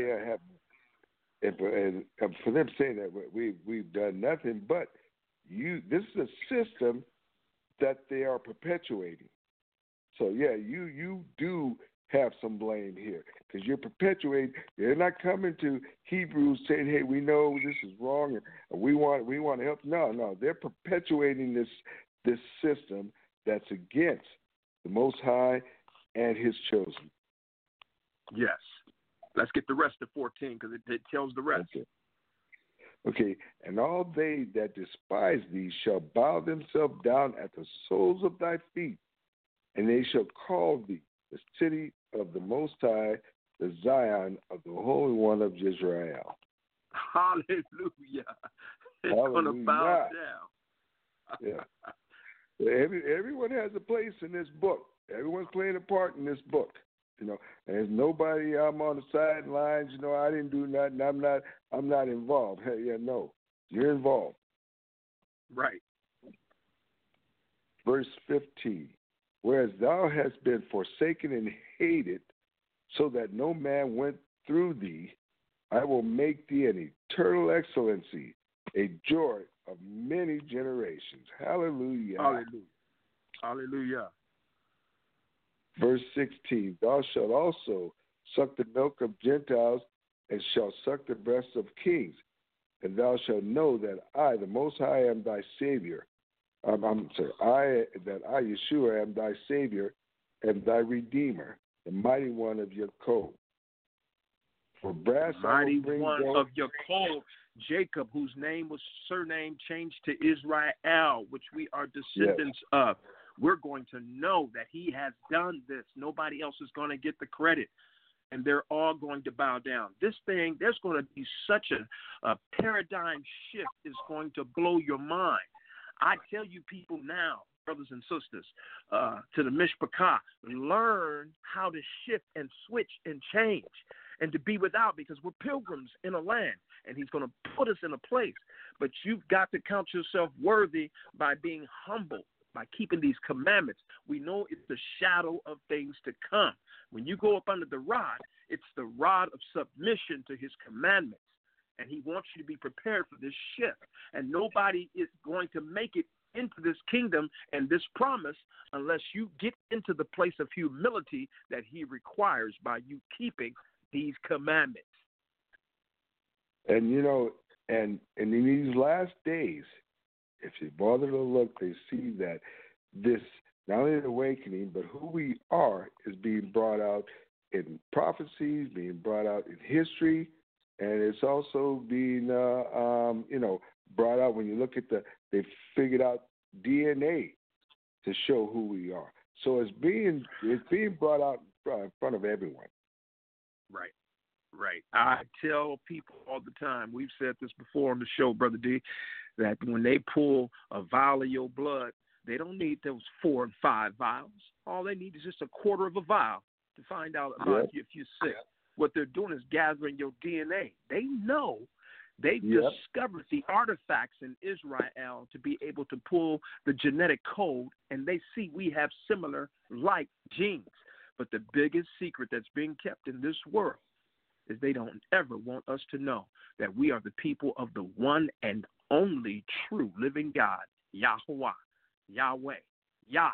for them saying that we've done nothing but this is a system that they are perpetuating. So yeah, you do have some blame here because you're perpetuating. They're not coming to Hebrews saying, "Hey, we know this is wrong and we want to help." No, they're perpetuating this system that's against the Most High and His chosen. Yes. Let's get the rest of 14 because it tells the rest. Okay. And all they that despise thee shall bow themselves down at the soles of thy feet, and they shall call thee the city of the Most High, the Zion of the Holy One of Israel. Hallelujah. They're going to bow down. Yeah. Everyone has a place in this book. Everyone's playing a part in this book. There's nobody. I'm on the sidelines. I didn't do nothing. I'm not involved. Hey, yeah, no, you're involved. Right. Verse 15. Whereas thou hast been forsaken and hated, so that no man went through thee, I will make thee an eternal excellency, a joy of many generations. Hallelujah. Hallelujah. Hallelujah. Verse 16, thou shalt also suck the milk of Gentiles and shalt suck the breasts of kings. And thou shalt know that I, the Most High, am thy Savior. I, Yeshua, am thy Savior and thy Redeemer, the mighty one of Yaakov. For brass the mighty one of Yaakov, Jacob, whose surname changed to Israel, which we are descendants of. We're going to know that he has done this. Nobody else is going to get the credit. And they're all going to bow down. This thing, there's going to be such a paradigm shift is going to blow your mind. I tell you people now, brothers and sisters, to the Mishpachah, learn how to shift and switch and change and to be without, because we're pilgrims in a land and he's going to put us in a place. But you've got to count yourself worthy by being humble. By keeping these commandments, we know it's the shadow of things to come. When you go up under the rod, it's the rod of submission to his commandments. And he wants you to be prepared for this shift. And nobody is going to make it into this kingdom and this promise unless you get into the place of humility that he requires by you keeping these commandments. And, and in these last days, if you bother to look, they see that this, not only an awakening, but who we are is being brought out in prophecies, being brought out in history, and it's also being, brought out when you look at they figured out DNA to show who we are. So it's being brought out in front of everyone. Right. Right. I tell people all the time, we've said this before on the show, Brother D, that when they pull a vial of your blood, they don't need those 4 and 5 vials. All they need is just a quarter of a vial to find out about you if you're sick. What they're doing is gathering your DNA. They know they've discovered the artifacts in Israel to be able to pull the genetic code, and they see we have similar like genes. But the biggest secret that's being kept in this world is they don't ever want us to know that we are the people of the one and only true living God, Yahuwah, Yahweh, Yah.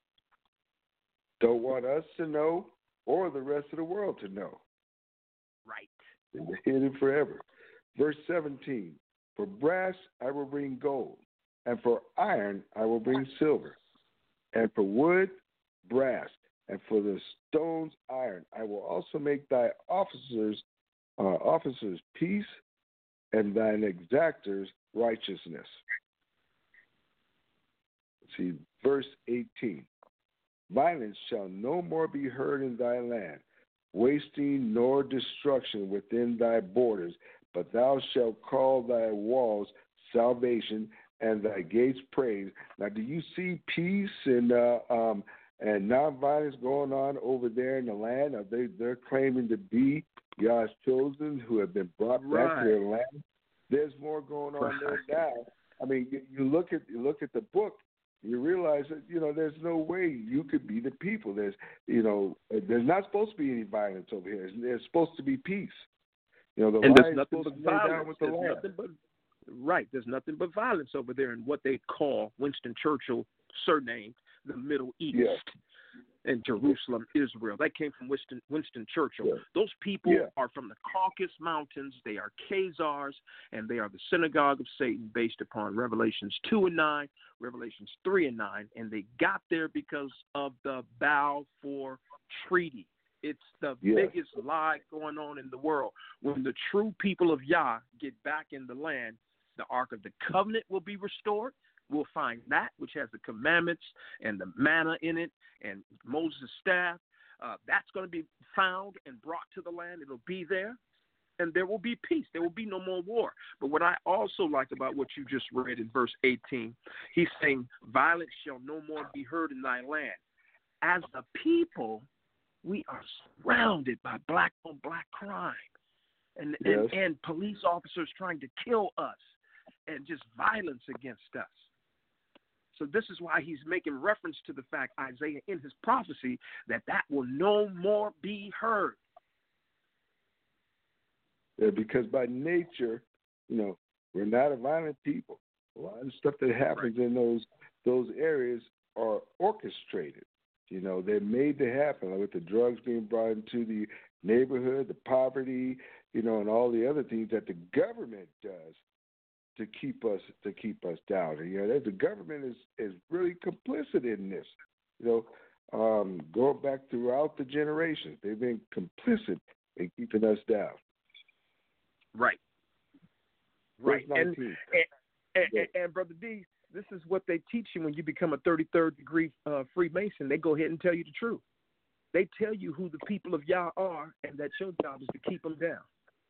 Don't want us to know or the rest of the world to know. Right. They're hidden forever. Verse 17, for brass I will bring gold, and for iron I will bring silver, and for wood, brass, and for the stones, iron. I will also make thy officers peace, and thine exactors righteousness. See, verse 18. Violence shall no more be heard in thy land, wasting nor destruction within thy borders, but thou shalt call thy walls salvation and thy gates praise. Now, do you see peace and nonviolence going on over there in the land? They're claiming to be God's chosen who have been brought back to their land. There's more going on there now. I mean, you look at the book. You realize that, there's no way you could be the people. There's not supposed to be any violence over here. There's supposed to be peace. And there's nothing but violence. There's nothing but violence over there in what they call Winston Churchill surnamed the Middle East. Yeah. And Jerusalem, Israel. That came from Winston Churchill. Yeah. Those people are from the Caucasus Mountains. They are Khazars, and they are the synagogue of Satan based upon Revelations 2 and 9, Revelations 3 and 9. And they got there because of the Balfour Treaty. It's the biggest lie going on in the world. When the true people of Yah get back in the land, the Ark of the Covenant will be restored. We'll find that, which has the commandments and the manna in it and Moses' staff. That's going to be found and brought to the land. It'll be there, and there will be peace. There will be no more war. But what I also like about what you just read in verse 18, he's saying, violence shall no more be heard in thy land. As a people, we are surrounded by black-on-black crime and police officers trying to kill us and just violence against us. So this is why he's making reference to the fact, Isaiah, in his prophecy, that will no more be heard. Yeah, because by nature, we're not a violent people. A lot of stuff that happens in those areas are orchestrated. They're made to happen, like with the drugs being brought into the neighborhood, the poverty, and all the other things that the government does to keep us down. And the government is really complicit in this. Going back throughout the generations, they've been complicit in keeping us down. Right. And Brother D, this is what they teach you when you become a 33rd degree Freemason. They go ahead and tell you the truth. They tell you who the people of Yah are, and that your job is to keep them down.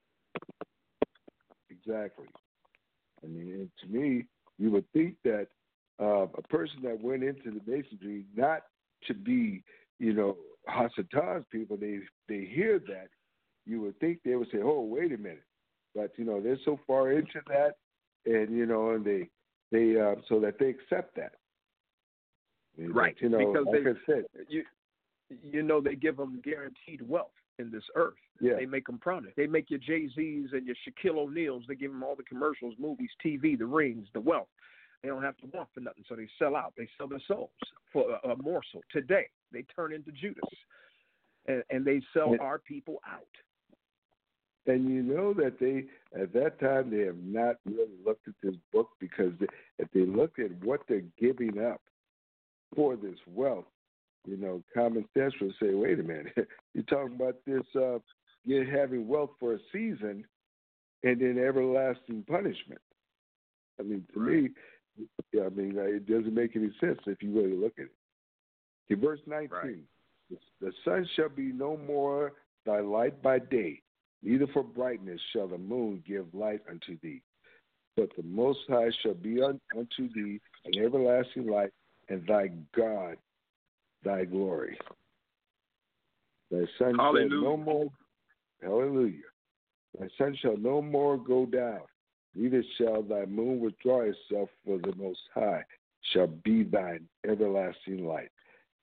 Exactly. I mean, to me, you would think that a person that went into the Masonry not to be, Hasatan's people, they hear that, you would think they would say, oh, wait a minute. But, they're so far into that, and, and they so that they accept that. Right. But, because like I said, they give them guaranteed wealth in this earth. Yeah. They make them promise. They make your Jay-Z's and your Shaquille O'Neals. They give them all the commercials, movies, TV, the rings, the wealth. They don't have to want for nothing, so they sell out. They sell their souls for a morsel. Today, they turn into Judas, and they sell our people out. And that they, at that time, they have not really looked at this book, because if they look at what they're giving up for this wealth, common sense will say, wait a minute, you're talking about this having wealth for a season and then everlasting punishment. I mean, to me, it doesn't make any sense if you really look at it. Okay, verse 19, the sun shall be no more thy light by day, neither for brightness shall the moon give light unto thee. But the Most High shall be unto thee an everlasting light, and thy God thy glory. Thy sun shall no more, hallelujah. Thy sun shall no more go down, neither shall thy moon withdraw itself, for the Most High shall be thine everlasting light.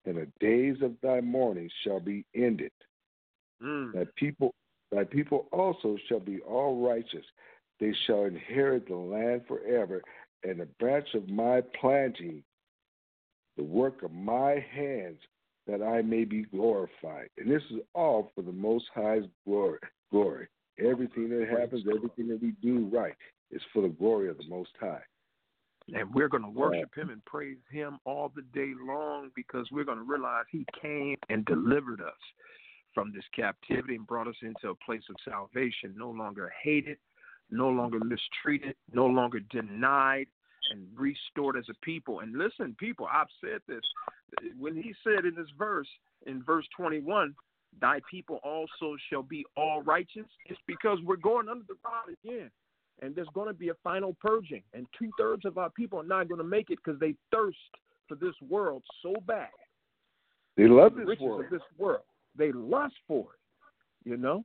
and the days of thy mourning shall be ended. Thy people also shall be all righteous. They shall inherit the land forever, and the branch of my planting, the work of my hands, that I may be glorified. And this is all for the Most High's glory. Everything that happens, everything that we do right is for the glory of the Most High. And we're going to worship him and praise him all the day long, because we're going to realize he came and delivered us from this captivity and brought us into a place of salvation, no longer hated, no longer mistreated, no longer denied, and restored as a people. And listen, people, I've said this. When he said in this verse, in verse 21, thy people also shall be all righteous, it's because we're going under the rod again. And there's going to be a final purging. And 2/3 of our people are not going to make it because they thirst for this world so bad. They love the this riches world. of this world. They lust for it, you know?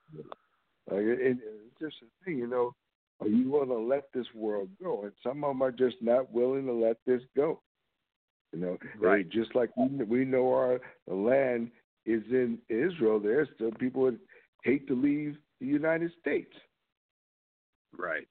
And it's just a thing, you know, are you going to let this world go? And some of them are just not willing to let this go. You know, right. Just like we know the land is in Israel, there are still people that hate to leave the United States. Right.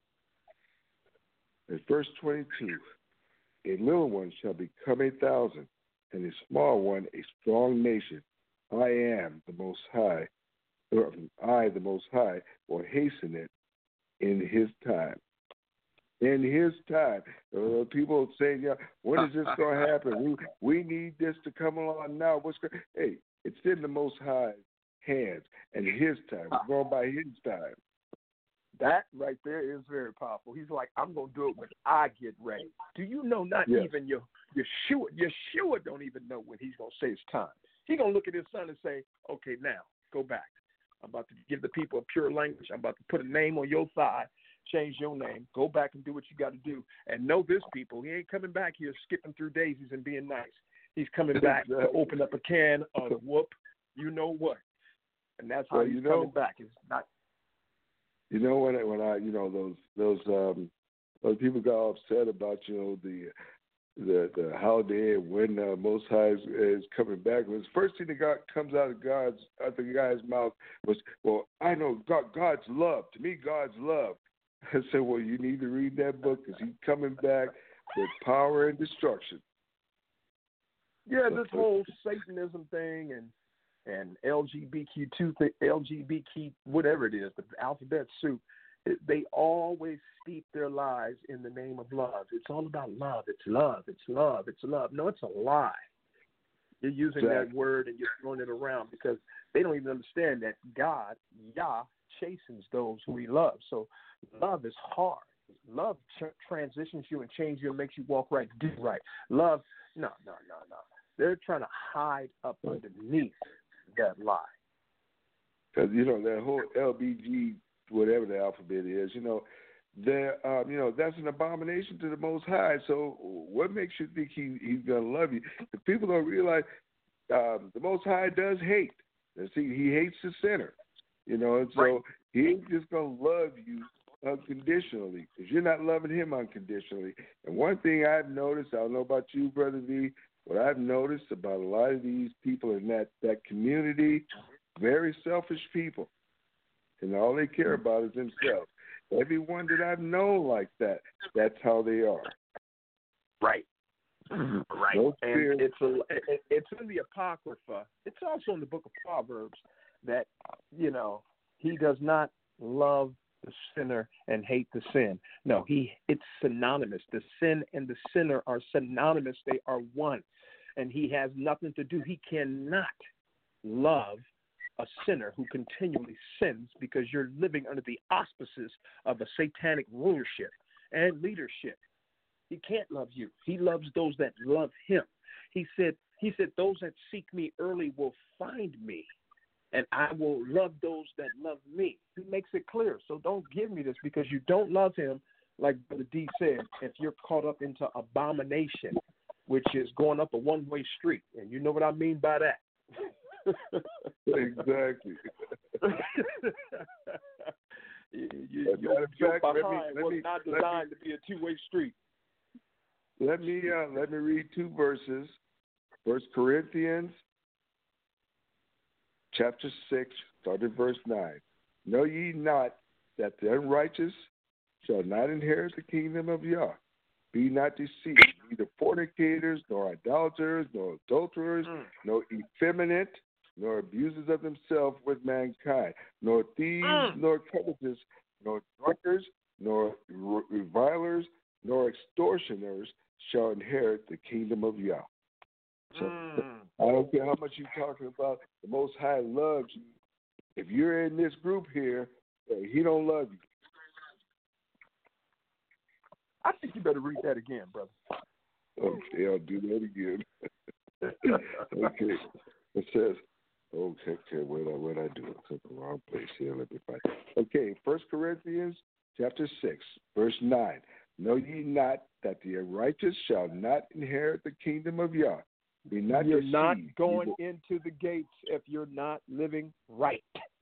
In verse 22, a little one shall become 1,000, and a small one a strong nation. I am the Most High, or I, the Most High, will hasten it in his time. In his time. People say, yeah, when is this going to happen? We need this to come along now. Hey, it's in the Most High's hands and his time. We're going by his time. That right there is very powerful. He's like, I'm going to do it when I get ready. Do you know even Yeshua don't even know when he's going to say it's time. He's going to look at his son and say, okay, now, go back. I'm about to give the people a pure language. I'm about to put a name on your thigh, change your name. Go back and do what you got to do. And know this, people, he ain't coming back here skipping through daisies and being nice. He's coming back to open up a can of whoop, you know what. And that's how he's coming back. It's not. You know, when I those people got upset about, you know, the holiday when Most High is coming back. The first thing that comes out of the guy's mouth was, well, I know God's love. To me, God's love. I said, well, you need to read that book because he's coming back with power and destruction. Yeah, this whole Satanism thing and LGBT, whatever it is, the alphabet soup, they always steep their lives in the name of love. It's all about love. It's love. It's love. It's love. No, it's a lie. You're using that word and you're throwing it around because they don't even understand that God, Yah, chastens those who he loves. So love is hard. Love transitions you and changes you and makes you walk right, do right. Love, no. They're trying to hide up underneath that lie. Because, you know, that whole LBG, whatever the alphabet is, you know, that's an abomination to the Most High. So what makes you think he's going to love you? The people don't realize the Most High does hate. And see, he hates the sinner, you know, and so he ain't just going to love you unconditionally because you're not loving him unconditionally. And one thing I've noticed, I don't know about you, Brother V, what I've noticed about a lot of these people in that community, very selfish people, and all they care about is themselves. Everyone that I've known like that, that's how they are. Right. Right. And it's in the Apocrypha. It's also in the book of Proverbs that, you know, he does not love the sinner and hate the sin. No, it's synonymous. The sin and the sinner are synonymous. They are one. And he has nothing to do. He cannot love a sinner who continually sins because you're living under the auspices of a satanic rulership and leadership. He can't love you. He loves those that love him. He said, those that seek me early will find me, and I will love those that love me. He makes it clear. So don't give me this because you don't love him, like Brother D said, if you're caught up into abomination, which is going up a one-way street. And you know what I mean by that. Exactly. Your behind was not designed to be a two-way street. Let me read two verses 1 Corinthians chapter 6, starting verse 9. Know ye not that the unrighteous shall not inherit the kingdom of Yah? Be not deceived, neither fornicators, nor idolaters, nor adulterers, nor effeminate, nor abusers of themselves with mankind, nor thieves, nor covetous, nor drunkards, nor revilers, nor extortioners shall inherit the kingdom of Yah. So I don't care how much you're talking about, the Most High loves you. If you're in this group here, He don't love you. I think you better read that again, brother. Okay, I'll do that again. Okay. It says, okay, what I do? I took the wrong place here. Let me find it. Okay, 1 Corinthians chapter 6, verse 9. Know ye not that the righteous shall not inherit the kingdom of Yah? Be not You're deceived. not going into the gates if you're not living right.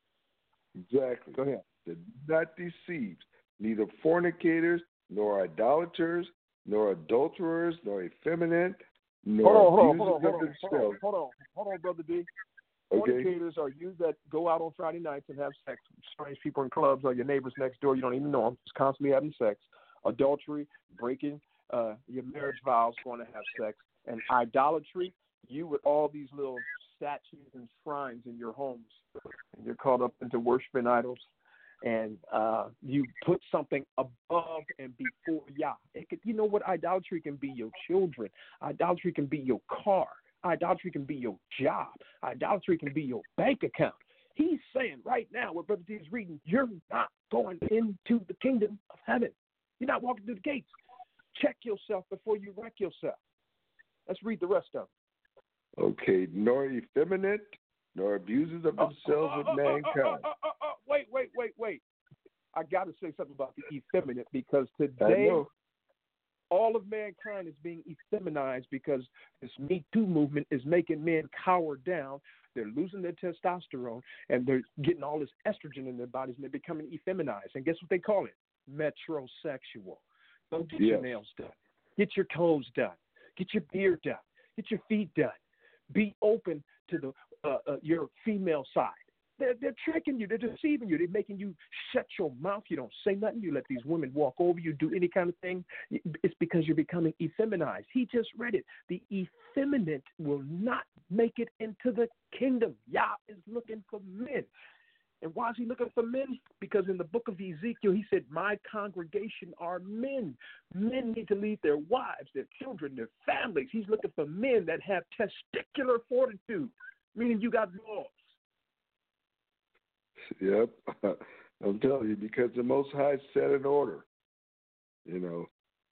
Exactly. Go ahead. Be not deceived, neither fornicators, nor idolaters, nor adulterers, nor effeminate, nor abusers of themselves. Hold on, Brother D. Okay. Fornicators are you that go out on Friday nights and have sex with strange people in clubs or your neighbors next door. You don't even know them. Just constantly having sex. Adultery, breaking your marriage vows, going to have sex. And idolatry, you with all these little statues and shrines in your homes. And you're caught up into worshiping idols. And you put something above and before Yah. You know what? Idolatry can be your children. Idolatry can be your car. Idolatry can be your job. Idolatry can be your bank account. He's saying right now, what Brother D is reading, you're not going into the kingdom of heaven. You're not walking through the gates. Check yourself before you wreck yourself. Let's read the rest of it. Okay, nor effeminate, nor abusers of themselves with mankind. Wait. I got to say something about the effeminate because today all of mankind is being effeminized because this Me Too movement is making men cower down. They're losing their testosterone and they're getting all this estrogen in their bodies and they're becoming effeminized. And guess what they call it? Metrosexual. Go get your nails done. Get your toes done. Get your beard done. Get your feet done. Be open to the your female side. They're tricking you. They're deceiving you. They're making you shut your mouth. You don't say nothing. You let these women walk over you, do any kind of thing. It's because you're becoming effeminized. He just read it. The effeminate will not make it into the kingdom. Yah is looking for men. And why is he looking for men? Because in the book of Ezekiel, he said, my congregation are men. Men need to leave their wives, their children, their families. He's looking for men that have testicular fortitude, meaning you got laws. Yep. I'm telling you, because the Most High set an order. You know,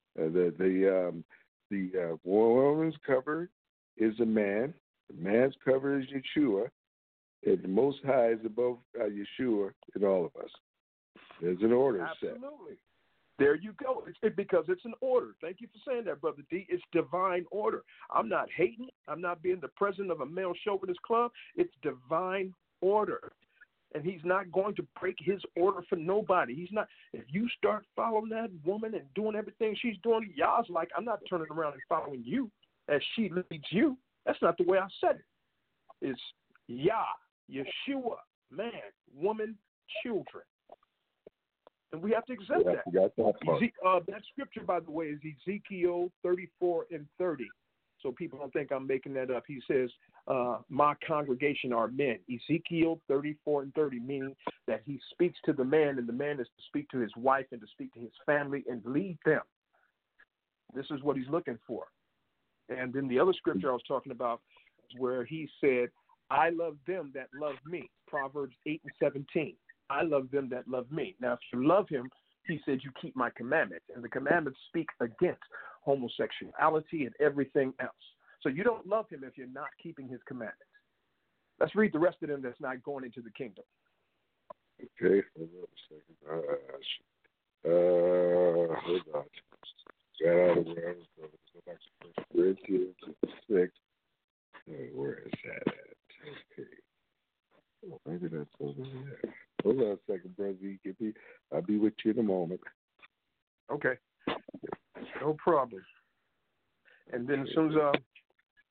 the woman's cover is a man. The man's cover is Yeshua. And the Most High is above Yeshua in all of us. There's an order set. Absolutely. There you go. Because it's an order. Thank you for saying that, Brother D. It's divine order. I'm not hating. I'm not being the president of a male chauvinist club. It's divine order. And he's not going to break his order for nobody. He's not. If you start following that woman and doing everything she's doing, Yah's like, I'm not turning around and following you as she leads you. That's not the way I said it. It's Yah, Yeshua, man, woman, children. And we have to accept that. That scripture, by the way, is Ezekiel 34:30. So people don't think I'm making that up. He says, my congregation are men. Ezekiel 34:30, meaning that he speaks to the man, and the man is to speak to his wife and to speak to his family and lead them. This is what he's looking for. And then the other scripture I was talking about is where he said, I love them that love me. Proverbs 8:17. I love them that love me. Now, if you love him, he said, you keep my commandments. And the commandments speak against homosexuality and everything else. So you don't love him if you're not keeping his commandments. Let's read the rest of them that's not going into the kingdom. Okay, hold on a second. Hold on. Got out of where I was going. Let's go back to 1 Corinthians 6. Where is that at? Okay. Oh, maybe that's over there. Hold on a second, brother. I'll be with you in a moment. Okay. No problem. And then as soon as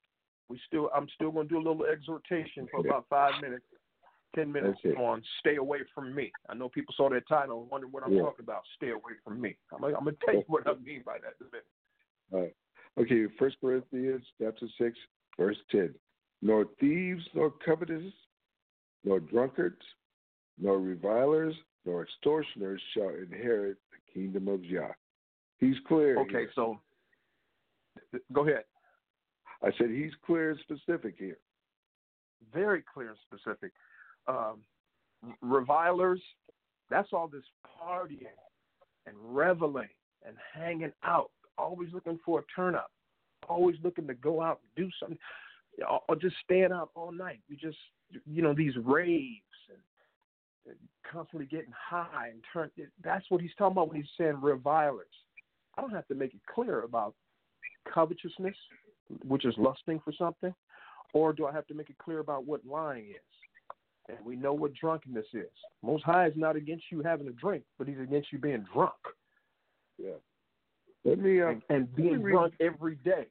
I'm still going to do a little exhortation for about 5 minutes, 10 minutes on "Stay Away from Me." I know people saw that title and wondering what I'm talking about. Stay away from me. I'm going to tell you what I mean by that in a minute. All right. Okay, 1 Corinthians chapter 6, verse 10. Nor thieves, nor covetous, nor drunkards, nor revilers, nor extortioners shall inherit the kingdom of Yah. He's clear. Okay, here. so go ahead. I said he's clear and specific here. Very clear and specific. Revilers, that's all this partying and reveling and hanging out, always looking for a turn up, always looking to go out and do something, or just staying out all night. You just, these raves and constantly getting high and turn. That's what he's talking about when he's saying revilers. I don't have to make it clear about covetousness, which is lusting for something, or do I have to make it clear about what lying is? And we know what drunkenness is. Most High is not against you having a drink, but he's against you being drunk. Yeah. Let me and being drunk every day.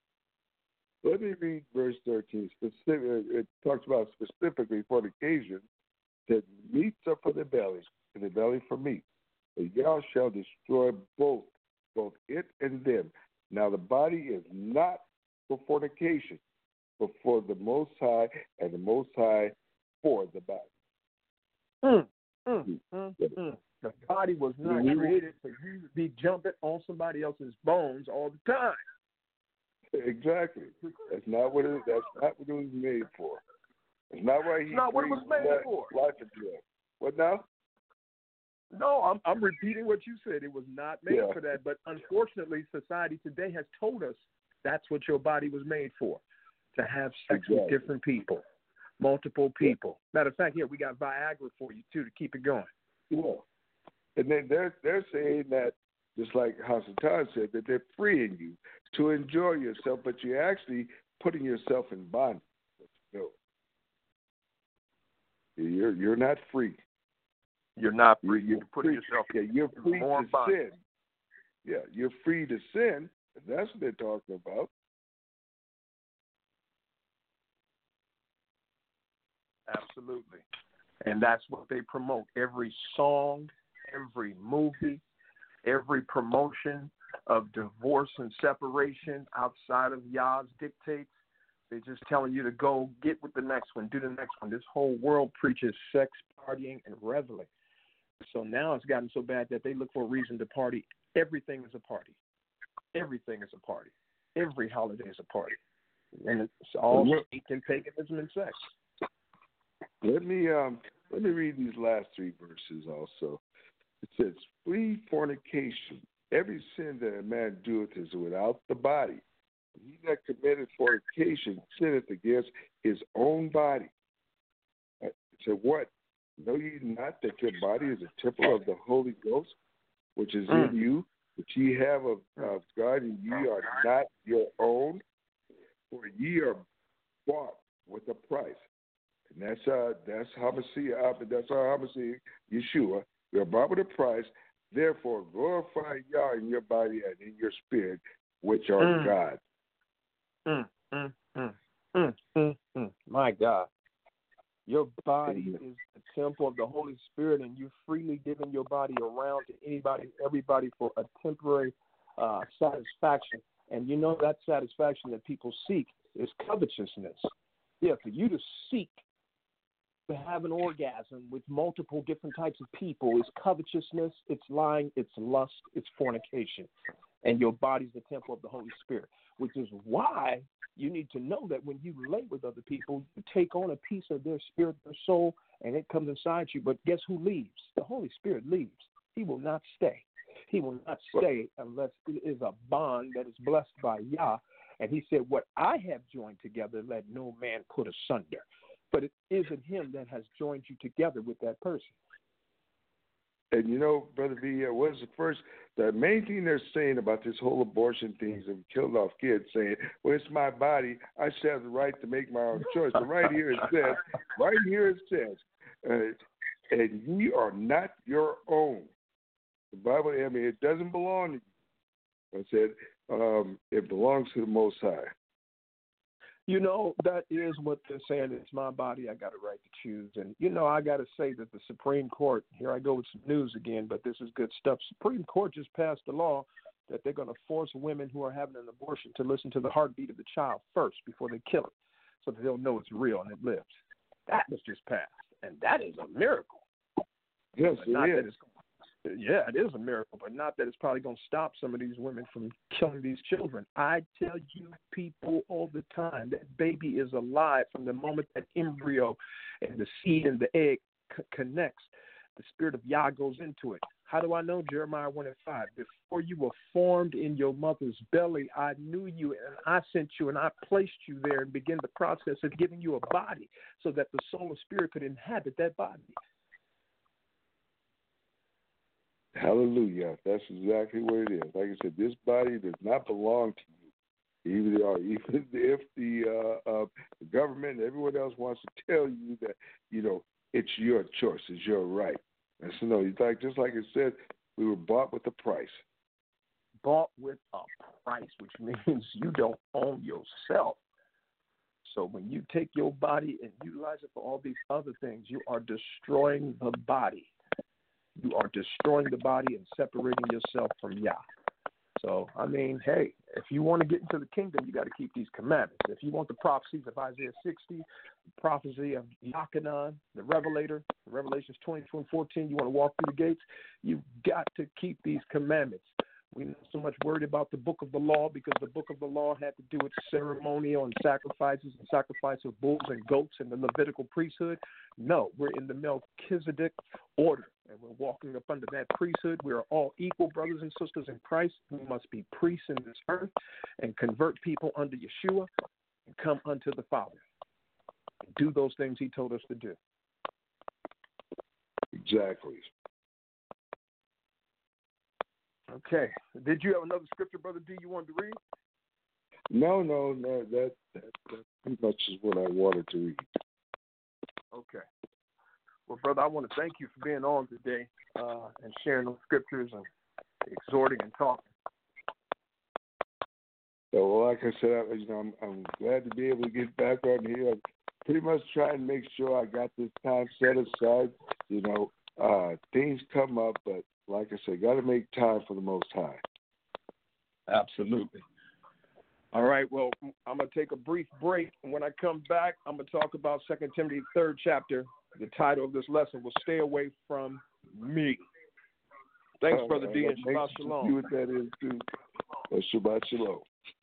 Let me read verse 13. It talks about specifically fornication, that meats are for the belly, and the belly for meat. But y'all shall destroy both it and them. Now the body is not for fornication, but for the Most High, and the Most High for the body. The body was not created for you to be jumping on somebody else's bones all the time. Exactly. That's not what it was made for. It's not why he. Not what it was made for. Life into it. What now? No, I'm repeating what you said. It was not made for that. But unfortunately, society today has told us that's what your body was made for, to have sex with different people, multiple people. Matter of fact, here we got Viagra for you too to keep it going. Yeah. And then they're saying that, just like Hasatan said, that they're freeing you to enjoy yourself, but you're actually putting yourself in bondage. You're not free. You're not free. You're putting yourself. Yeah, you're free to sin. Yeah, you're free to sin. That's what they're talking about. Absolutely. And that's what they promote. Every song, every movie, every promotion of divorce and separation outside of Yah's dictates. They're just telling you to go get with the next one, do the next one. This whole world preaches sex, partying, and reveling. So now it's gotten so bad that they look for a reason to party. Everything is a party. Everything is a party. Every holiday is a party. And it's all Satan, paganism, and sex. Let me read these last three verses also. It says, flee fornication. Every sin that a man doeth is without the body. He that committeth fornication sinneth against his own body. So what? Know ye not that your body is a temple of the Holy Ghost, which is in you, which ye have of God, and ye are not your own, for ye are bought with a price. And that's Hamashiach, that's our Hamashiach, Yeshua. We are bought with a price. Therefore, glorify Yah in your body and in your spirit, which are God. My God. Your body is the temple of the Holy Spirit, and you're freely giving your body around to anybody, everybody for a temporary satisfaction. And you know that satisfaction that people seek is covetousness. Yeah, for you to seek to have an orgasm with multiple different types of people is covetousness, it's lying, it's lust, it's fornication. And your body's the temple of the Holy Spirit, which is why you need to know that when you lay with other people, you take on a piece of their spirit, their soul, and it comes inside you. But guess who leaves? The Holy Spirit leaves. He will not stay. He will not stay unless it is a bond that is blessed by Yah. And he said, what I have joined together, let no man put asunder. But it isn't him that has joined you together with that person. And you know, Brother V, the main thing they're saying about this whole abortion thing of killing off kids, saying, well, it's my body, I should have the right to make my own choice. But right here it says, and ye are not your own. The Bible, it doesn't belong to you. I said, it belongs to the Most High. You know, that is what they're saying. It's my body. I got a right to choose. And, you know, I got to say that the Supreme Court, here I go with some news again, but this is good stuff. Supreme Court just passed a law that they're going to force women who are having an abortion to listen to the heartbeat of the child first before they kill it so that they'll know it's real and it lives. That was just passed. And that is a miracle. Yes, it is. Yeah, it is a miracle, but not that it's probably going to stop some of these women from killing these children. I tell you people all the time, that baby is alive from the moment that embryo and the seed and the egg connects. The spirit of Yah goes into it. How do I know? Jeremiah 1:5. Before you were formed in your mother's belly, I knew you and I sent you and I placed you there and began the process of giving you a body so that the soul and spirit could inhabit that body. Hallelujah. That's exactly what it is. Like I said, this body does not belong to you. Even if the government and everyone else wants to tell you that, you know, it's your choice, it's your right. And so, no, just like it said, we were bought with a price. Bought with a price, which means you don't own yourself. So when you take your body and utilize it for all these other things, you are destroying the body. You are destroying the body and separating yourself from Yah. So, I mean, hey, if you want to get into the kingdom, you got to keep these commandments. If you want the prophecies of Isaiah 60, the prophecy of Yachanan, the Revelator, Revelations 22 and 14, you want to walk through the gates, you've got to keep these commandments. We're not so much worried about the book of the law because the book of the law had to do with ceremonial and sacrifices and sacrifice of bulls and goats and the Levitical priesthood. No, we're in the Melchizedek order, and we're walking up under that priesthood. We are all equal brothers and sisters in Christ. We must be priests in this earth and convert people under Yeshua and come unto the Father. Do those things he told us to do. Exactly. Okay. Did you have another scripture, Brother D, you wanted to read? No. That pretty much is what I wanted to read. Okay. Well, brother, I want to thank you for being on today and sharing those scriptures and exhorting and talking. So, well, like I said, I'm glad to be able to get back on here. I pretty much try and make sure I got this time set aside. You know, things come up, but like I said, got to make time for the Most High. Absolutely. All right, well, I'm going to take a brief break. And when I come back, I'm going to talk about 2 Timothy 3rd chapter. The title of this lesson will Stay Away from Me. Thanks, Brother D, and Shabbat Shalom. See what that is, too. Shabbat Shalom.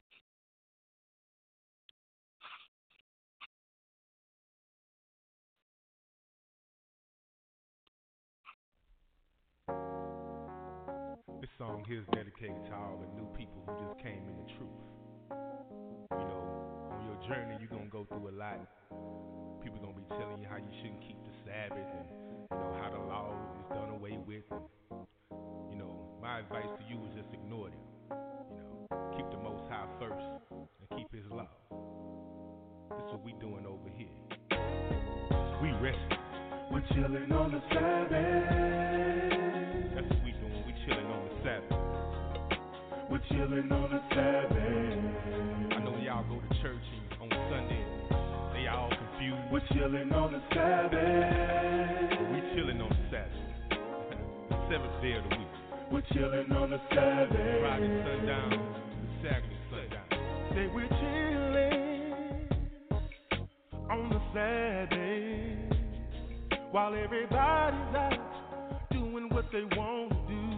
This song here is dedicated to all the new people who just came in the truth. You know, on your journey, you're going to go through a lot. People going to be telling you how you shouldn't keep the Sabbath and, you know, how the law is done away with. You know, my advice to you is just ignore them. You know, keep the Most High first and keep His law. This is what we doing over here. We resting. We're chilling on the Sabbath. That's what we doing. We chilling on the Sabbath. We're chilling on the Sabbath. I know y'all go to church on Sunday. They all confused. We're chilling on the Sabbath. But we chilling on the Sabbath. The seventh day of the week. We're chilling on the Sabbath. Friday sundown to Saturday sundown. Say we're chilling on the Sabbath while everybody's out doing what they want to do.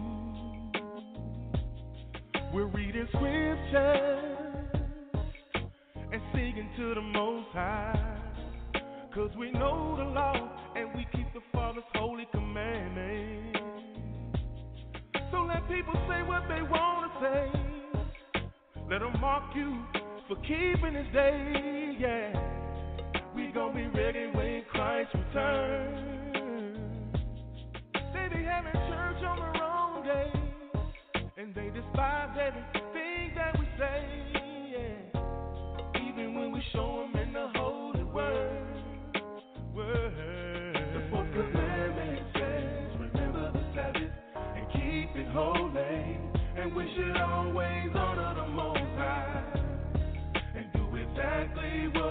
We're reading scriptures and singing to the Most High, 'cause we know the law and we keep the Father's holy commandments. So let people say what they want to say. Let them mock you for keeping His day, yeah. We gon' be ready when Christ returns. They be having church on the wrong day, and they despise everything that we say, yeah. Even when we show them in the holy word. The fourth commandment says, remember the Sabbath and keep it holy. And we should always honor the Most High and do exactly what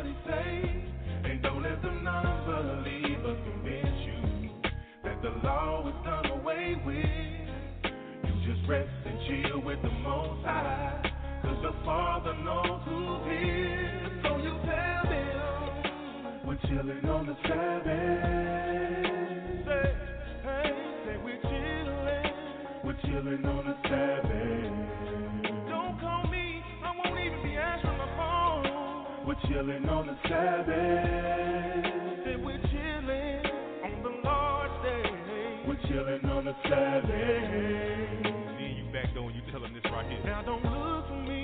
rest and chill with the Most High, 'cause the Father knows who's here. So you tell them we're chilling on the Sabbath. Say, hey, say we're chilling on the Sabbath. Don't call me, I won't even be answering my phone. We're chilling on the Sabbath. Say we're chilling on the Lord's day. We're chilling on the Sabbath. See you back door, you tell them this right here. Now don't look for me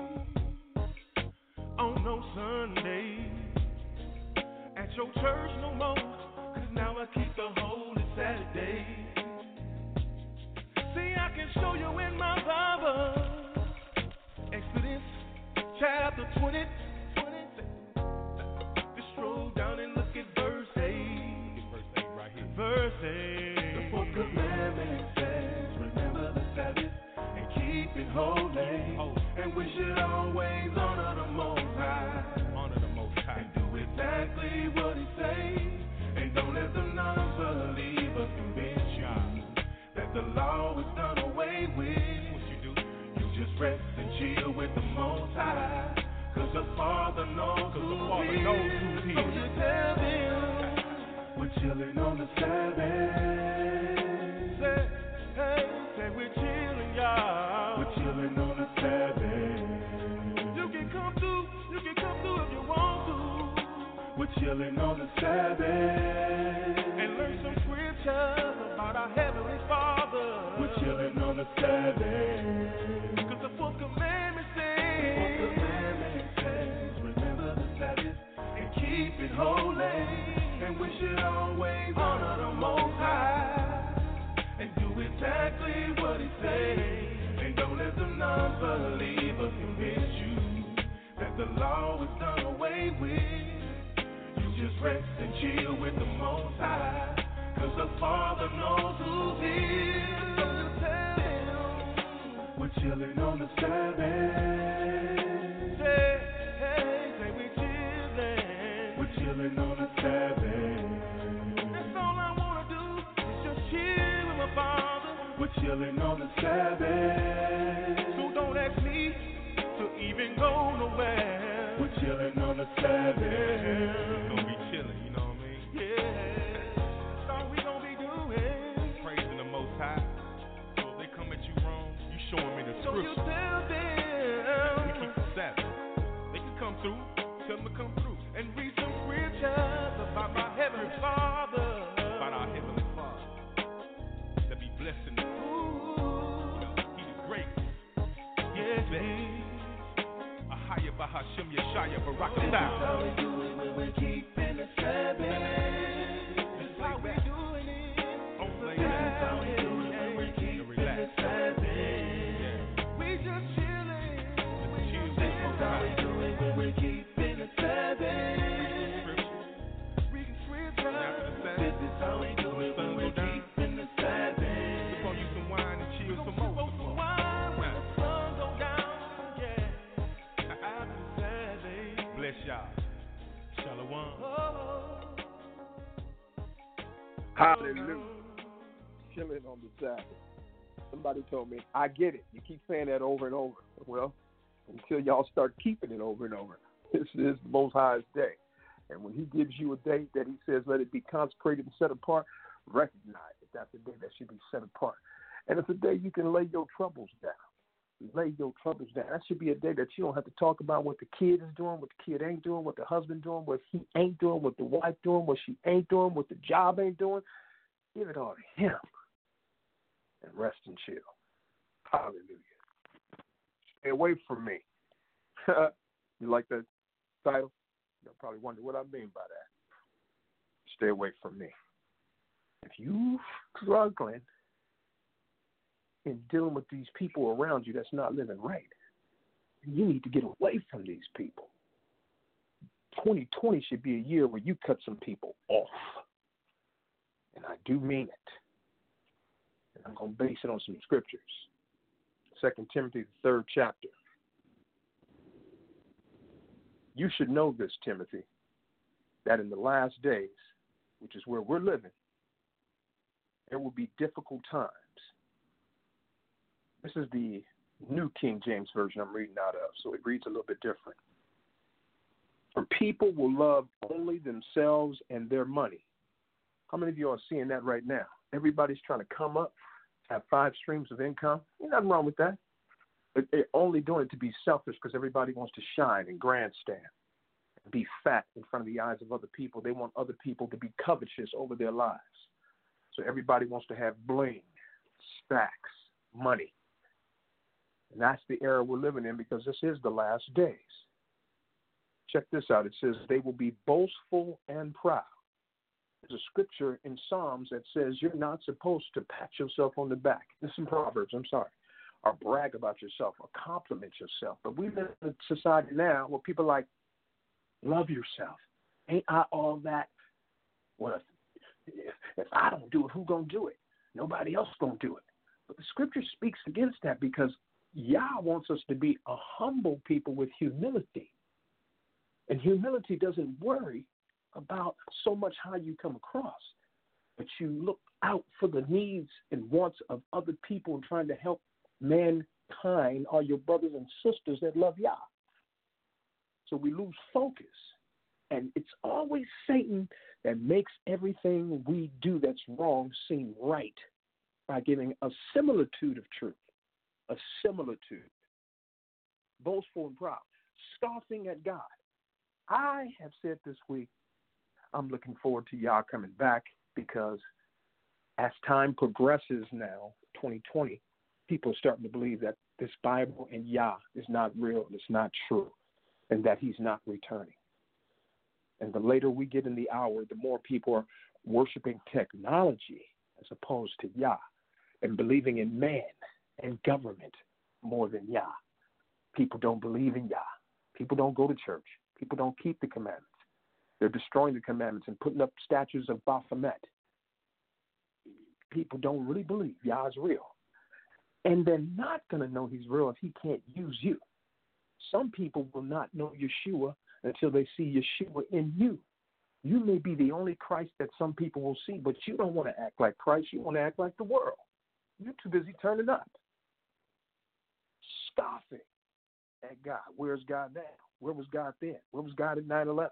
on no Sunday at your church no more, 'cause now I keep the holy Saturday. See, I can show you in my Bible, Exodus chapter 20. Just scroll down and look at verse 8. Verse 8 right here. Verse 8. The fourth commandment says, remember the Sabbath and keep it holy. And we should always honor the Most High. Honor the Most High. And do exactly what He says. And don't let the non-believers convince you that the law is done away with. What you do? You just rest and chill with the Most High, 'cause the Father knows who's here. So you tell them we're chilling on the Sabbath. Say, hey, say we're chilling, y'all. We're chilling on the Sabbath. You can come through if you want to. We're chilling on the Sabbath. And learn some scriptures about our Heavenly Father. We're chilling on the Sabbath. 'Cause the fourth commandment says, remember the Sabbath and keep it holy. And we should always honor the Most High and do exactly what He says. And don't let the non-believers convince you that the law is done away with. You just rest and chill with the Most High, 'cause the Father knows who's here. So you tell Him we're chilling on the Sabbath. Say, hey, say we're chilling on the Sabbath. That's all I wanna do is just chill with my Father. We're chilling on the Sabbath. So don't ask me to even go nowhere. We're chilling on the Sabbath. We're gonna be chilling, you know what I mean? Yeah. That's all we gonna be doing. Praising the Most High. So if they come at you wrong, you show them in the scripture. So you tell them we keep the Sabbath. They can come through. Tell them to come through and read some scriptures about my Heavenly Father. About our Heavenly Father. That be blessing them. He is great. Yes, He is. Ahaya Bahashim Yeshaya Barakatah. This is how we do it when we're keeping the Sabbath. This is how we doing it. This is how we do it when we're keeping the Sabbath. We just chilling. This is how we do it when we're keeping the Sabbath. Reading scripture. This is how we do it when we're keeping the Sabbath. Before you some wine and chill some more. Some wine when the sun go down. Yeah. After the Sabbath. Bless y'all. Shalom. Hallelujah. Chilling on the Sabbath. Somebody told me, I get it. You keep saying that over and over. Well, until y'all start keeping it over and over. This is the Most High's day. And when He gives you a date that He says, let it be consecrated and set apart, recognize that that's a day that should be set apart. And it's a day you can lay your troubles down. Lay your troubles down. That should be a day that you don't have to talk about what the kid is doing, what the kid ain't doing, what the husband doing, what he ain't doing, what the wife doing, what she ain't doing, what the job ain't doing. Give it all to Him and rest and chill. Hallelujah. Stay away from me. You like that title? You'll probably wonder what I mean by that. Stay away from me. If you struggling in dealing with these people around you that's not living right, you need to get away from these people. 2020 should be a year where you cut some people off. And I do mean it. And I'm going to base it on some scriptures. 2 Timothy, the 3rd chapter. You should know this, Timothy, that in the last days, which is where we're living, there will be difficult times. This is the New King James Version I'm reading out of, so it reads a little bit different. For people will love only themselves and their money. How many of you are seeing that right now? Everybody's trying to come up, have 5 streams of income. There's nothing wrong with that. But they're only doing it to be selfish because everybody wants to shine and grandstand, and be fat in front of the eyes of other people. They want other people to be covetous over their lives. So everybody wants to have bling, stacks, money. And that's the era we're living in because this is the last days. Check this out. It says they will be boastful and proud. There's a scripture in Psalms that says you're not supposed to pat yourself on the back. This is in Proverbs, I'm sorry. Or brag about yourself or compliment yourself. But we live in a society now where people are like, love yourself. Ain't I all that? Well, if I don't do it, who gonna do it? Nobody else gonna do it. But the scripture speaks against that because Yah wants us to be a humble people with humility. And humility doesn't worry about so much how you come across, but you look out for the needs and wants of other people and trying to help mankind or your brothers and sisters that love Yah. So we lose focus. And it's always Satan that makes everything we do that's wrong seem right by giving a similitude of truth, a similitude, boastful and proud, scoffing at God. I have said this week, I'm looking forward to Yah coming back because as time progresses now, 2020, people are starting to believe that this Bible and Yah is not real, it's not true, and that he's not returning. And the later we get in the hour, the more people are worshiping technology as opposed to Yah and believing in man and government more than Yah. People don't believe in Yah. People don't go to church. People don't keep the commandments. They're destroying the commandments and putting up statues of Baphomet. People don't really believe Yah is real. And they're not going to know he's real if he can't use you. Some people will not know Yeshua until they see Yeshua in you. You may be the only Christ that some people will see, but you don't want to act like Christ. You want to act like the world. You're too busy turning up, scoffing at God. Where's God now? Where was God then? Where was God at 9/11?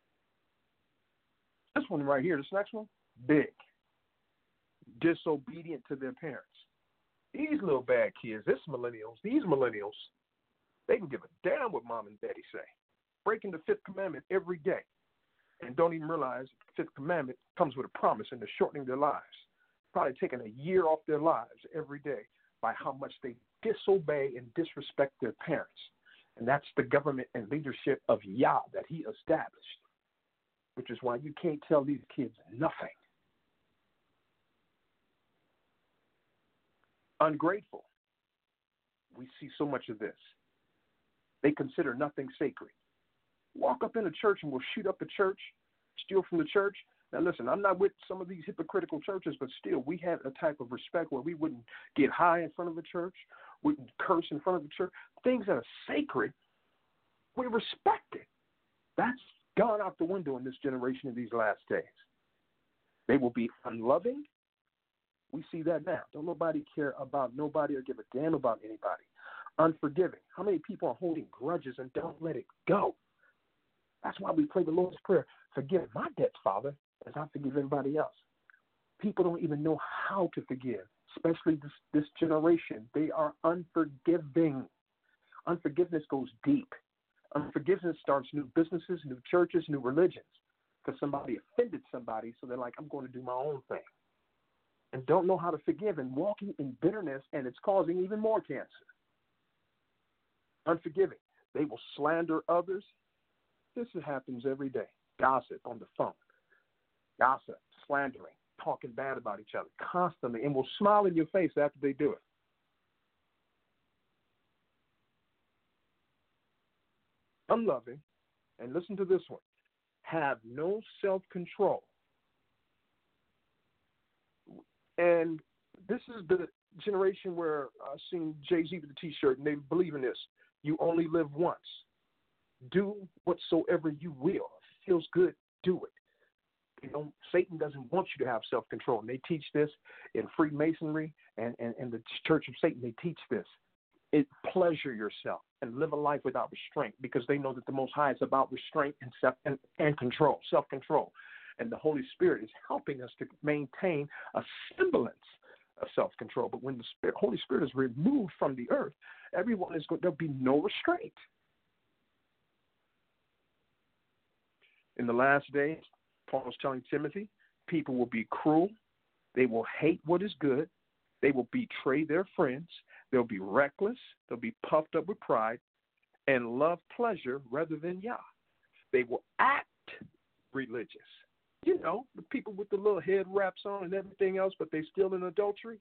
This one right here, this next one, big. Disobedient to their parents. These little bad kids, these millennials, they can give a damn what mom and daddy say. Breaking the 5th commandment every day and don't even realize the 5th commandment comes with a promise and they're shortening their lives. Probably taking a year off their lives every day by how much they disobey and disrespect their parents. And that's the government and leadership of Yah that he established, which is why you can't tell these kids nothing. Ungrateful. We see so much of this. They consider nothing sacred. Walk up in a church and we'll shoot up the church, steal from the church. Now listen, I'm not with some of these hypocritical churches, but still we had a type of respect where we wouldn't get high in front of the church, wouldn't curse in front of the church. Things that are sacred, we respect it. That's gone out the window in this generation in these last days. They will be unloving. We see that now. Don't nobody care about nobody or give a damn about anybody. Unforgiving. How many people are holding grudges and don't let it go? That's why we pray the Lord's Prayer. Forgive my debts, Father, as I forgive everybody else. People don't even know how to forgive, especially this generation. They are unforgiving. Unforgiveness goes deep. Unforgiveness starts new businesses, new churches, new religions, because somebody offended somebody, so they're like, I'm going to do my own thing. And don't know how to forgive and walking in bitterness, and it's causing even more cancer. Unforgiving. They will slander others. This happens every day. Gossip on the phone. Gossip, slandering, talking bad about each other constantly, and will smile in your face after they do it. Unloving, and listen to this one, have no self-control. And this is the generation where I've seen Jay-Z with the T-shirt, and they believe in this. You only live once. Do whatsoever you will. If it feels good, do it. Satan doesn't want you to have self-control. And they teach this in Freemasonry and the Church of Satan. They teach this. Pleasure yourself and live a life without restraint, because they know that the Most High is about restraint and control, self-control. And the Holy Spirit is helping us to maintain a semblance of self-control. But when the Holy Spirit is removed from the earth, there'll be no restraint. In the last days, Paul is telling Timothy, people will be cruel. They will hate what is good. They will betray their friends. They'll be reckless. They'll be puffed up with pride and love pleasure rather than Yah. They will act religious. You know, the people with the little head wraps on and everything else, but they still in adultery.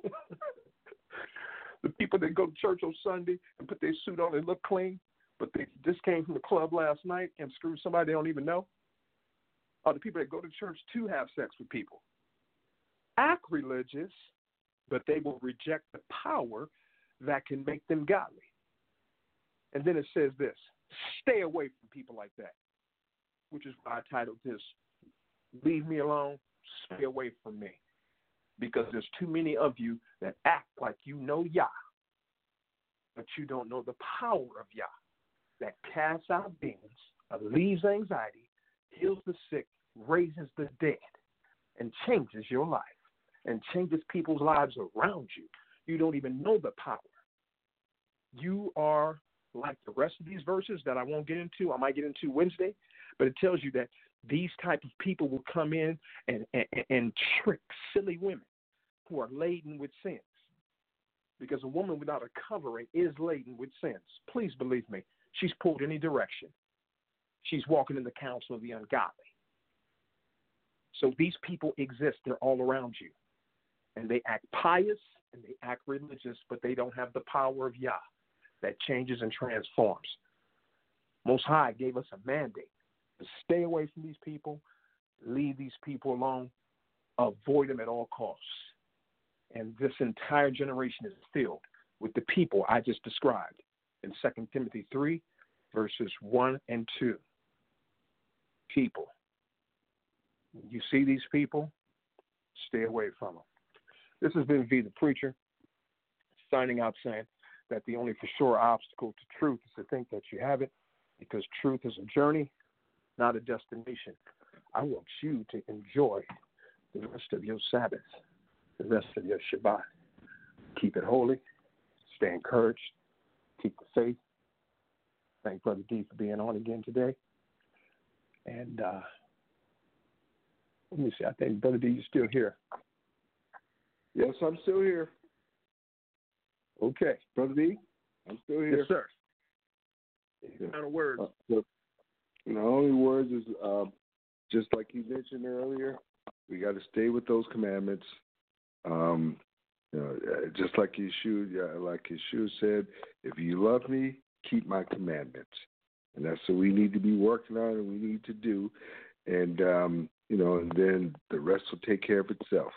The people that go to church on Sunday and put their suit on and look clean, but they just came from the club last night and screwed somebody they don't even know. Or the people that go to church to have sex with people. Act religious, but they will reject the power that can make them godly. And then it says this, stay away from people like that, which is why I titled this, Leave Me Alone, Stay Away From Me. Because there's too many of you that act like you know Yah, but you don't know the power of Yah that casts out demons, alleviates anxiety, heals the sick, raises the dead, and changes your life, and changes people's lives around you. You don't even know the power. You are like the rest of these verses that I won't get into. I might get into Wednesday, but it tells you that these type of people will come in and trick silly women who are laden with sins. Because a woman without a covering is laden with sins. Please believe me. She's pulled any direction. She's walking in the counsel of the ungodly. So these people exist. They're all around you. And they act pious and they act religious, but they don't have the power of Yah that changes and transforms. Most High gave us a mandate to stay away from these people, leave these people alone, avoid them at all costs. And this entire generation is filled with the people I just described in 2 Timothy 3, verses 1 and 2. People. You see these people, stay away from them. This has been V the Preacher, signing out saying that the only for sure obstacle to truth is to think that you have it, because truth is a journey, not a destination. I want you to enjoy the rest of your Sabbath, the rest of your Shabbat. Keep it holy, stay encouraged, keep the faith. Thank Brother D for being on again today. And let me see, I think Brother D, you're still here. Yes, I'm still here. Okay. Brother D, I'm still here. Yes, sir. Any final words? The only words is just like you mentioned earlier, we got to stay with those commandments. Just like Yeshua said, if you love me, keep my commandments. And that's what we need to be working on and we need to do. And, and then the rest will take care of itself.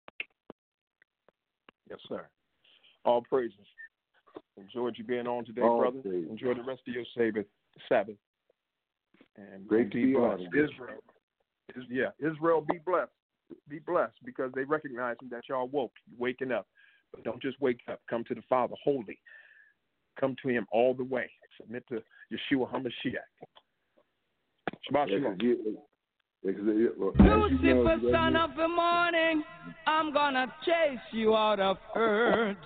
Yes, sir. All praises. Enjoyed you being on today, brother. Praises. Enjoy the rest of your Sabbath. And great to be blessed. Israel. Israel, be blessed. Be blessed because they recognize that y'all woke, waking up. But don't just wake up. Come to the Father wholly. Come to him all the way. Submit to Yeshua HaMashiach. Shabbat shalom. Lucifer, son of the morning, I'm gonna chase you out of earth.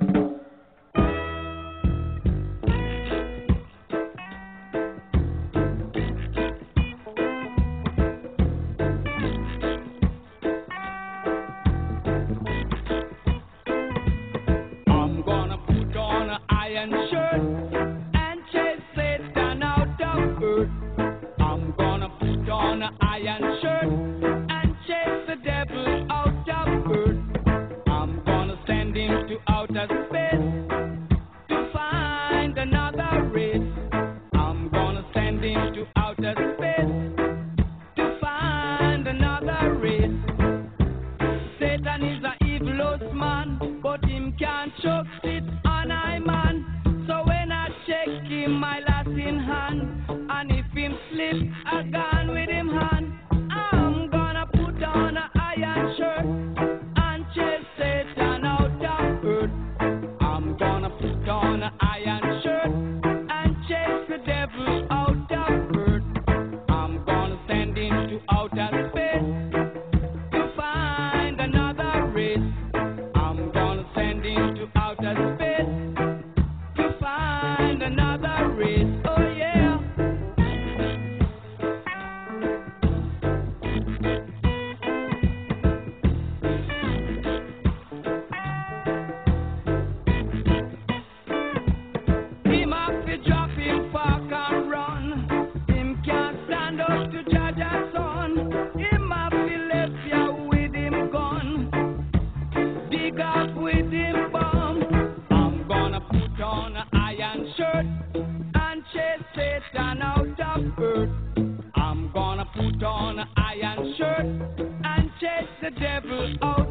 I'm gonna put on an iron shirt and chase Satan out of earth. I'm gonna put on an iron shirt and chase the devil out of earth. I'm gonna send him to outer space to find another race. I'm gonna send him to outer space to find another race. Satan is a evilous man, but him can't choke it on I man. So when I check him, my last in hand, and if him slip, I gone with him hand. I'm gonna dig off with him bum. I'm gonna put on an iron shirt and chase Satan out of earth. I'm gonna put on an iron shirt and chase the devil out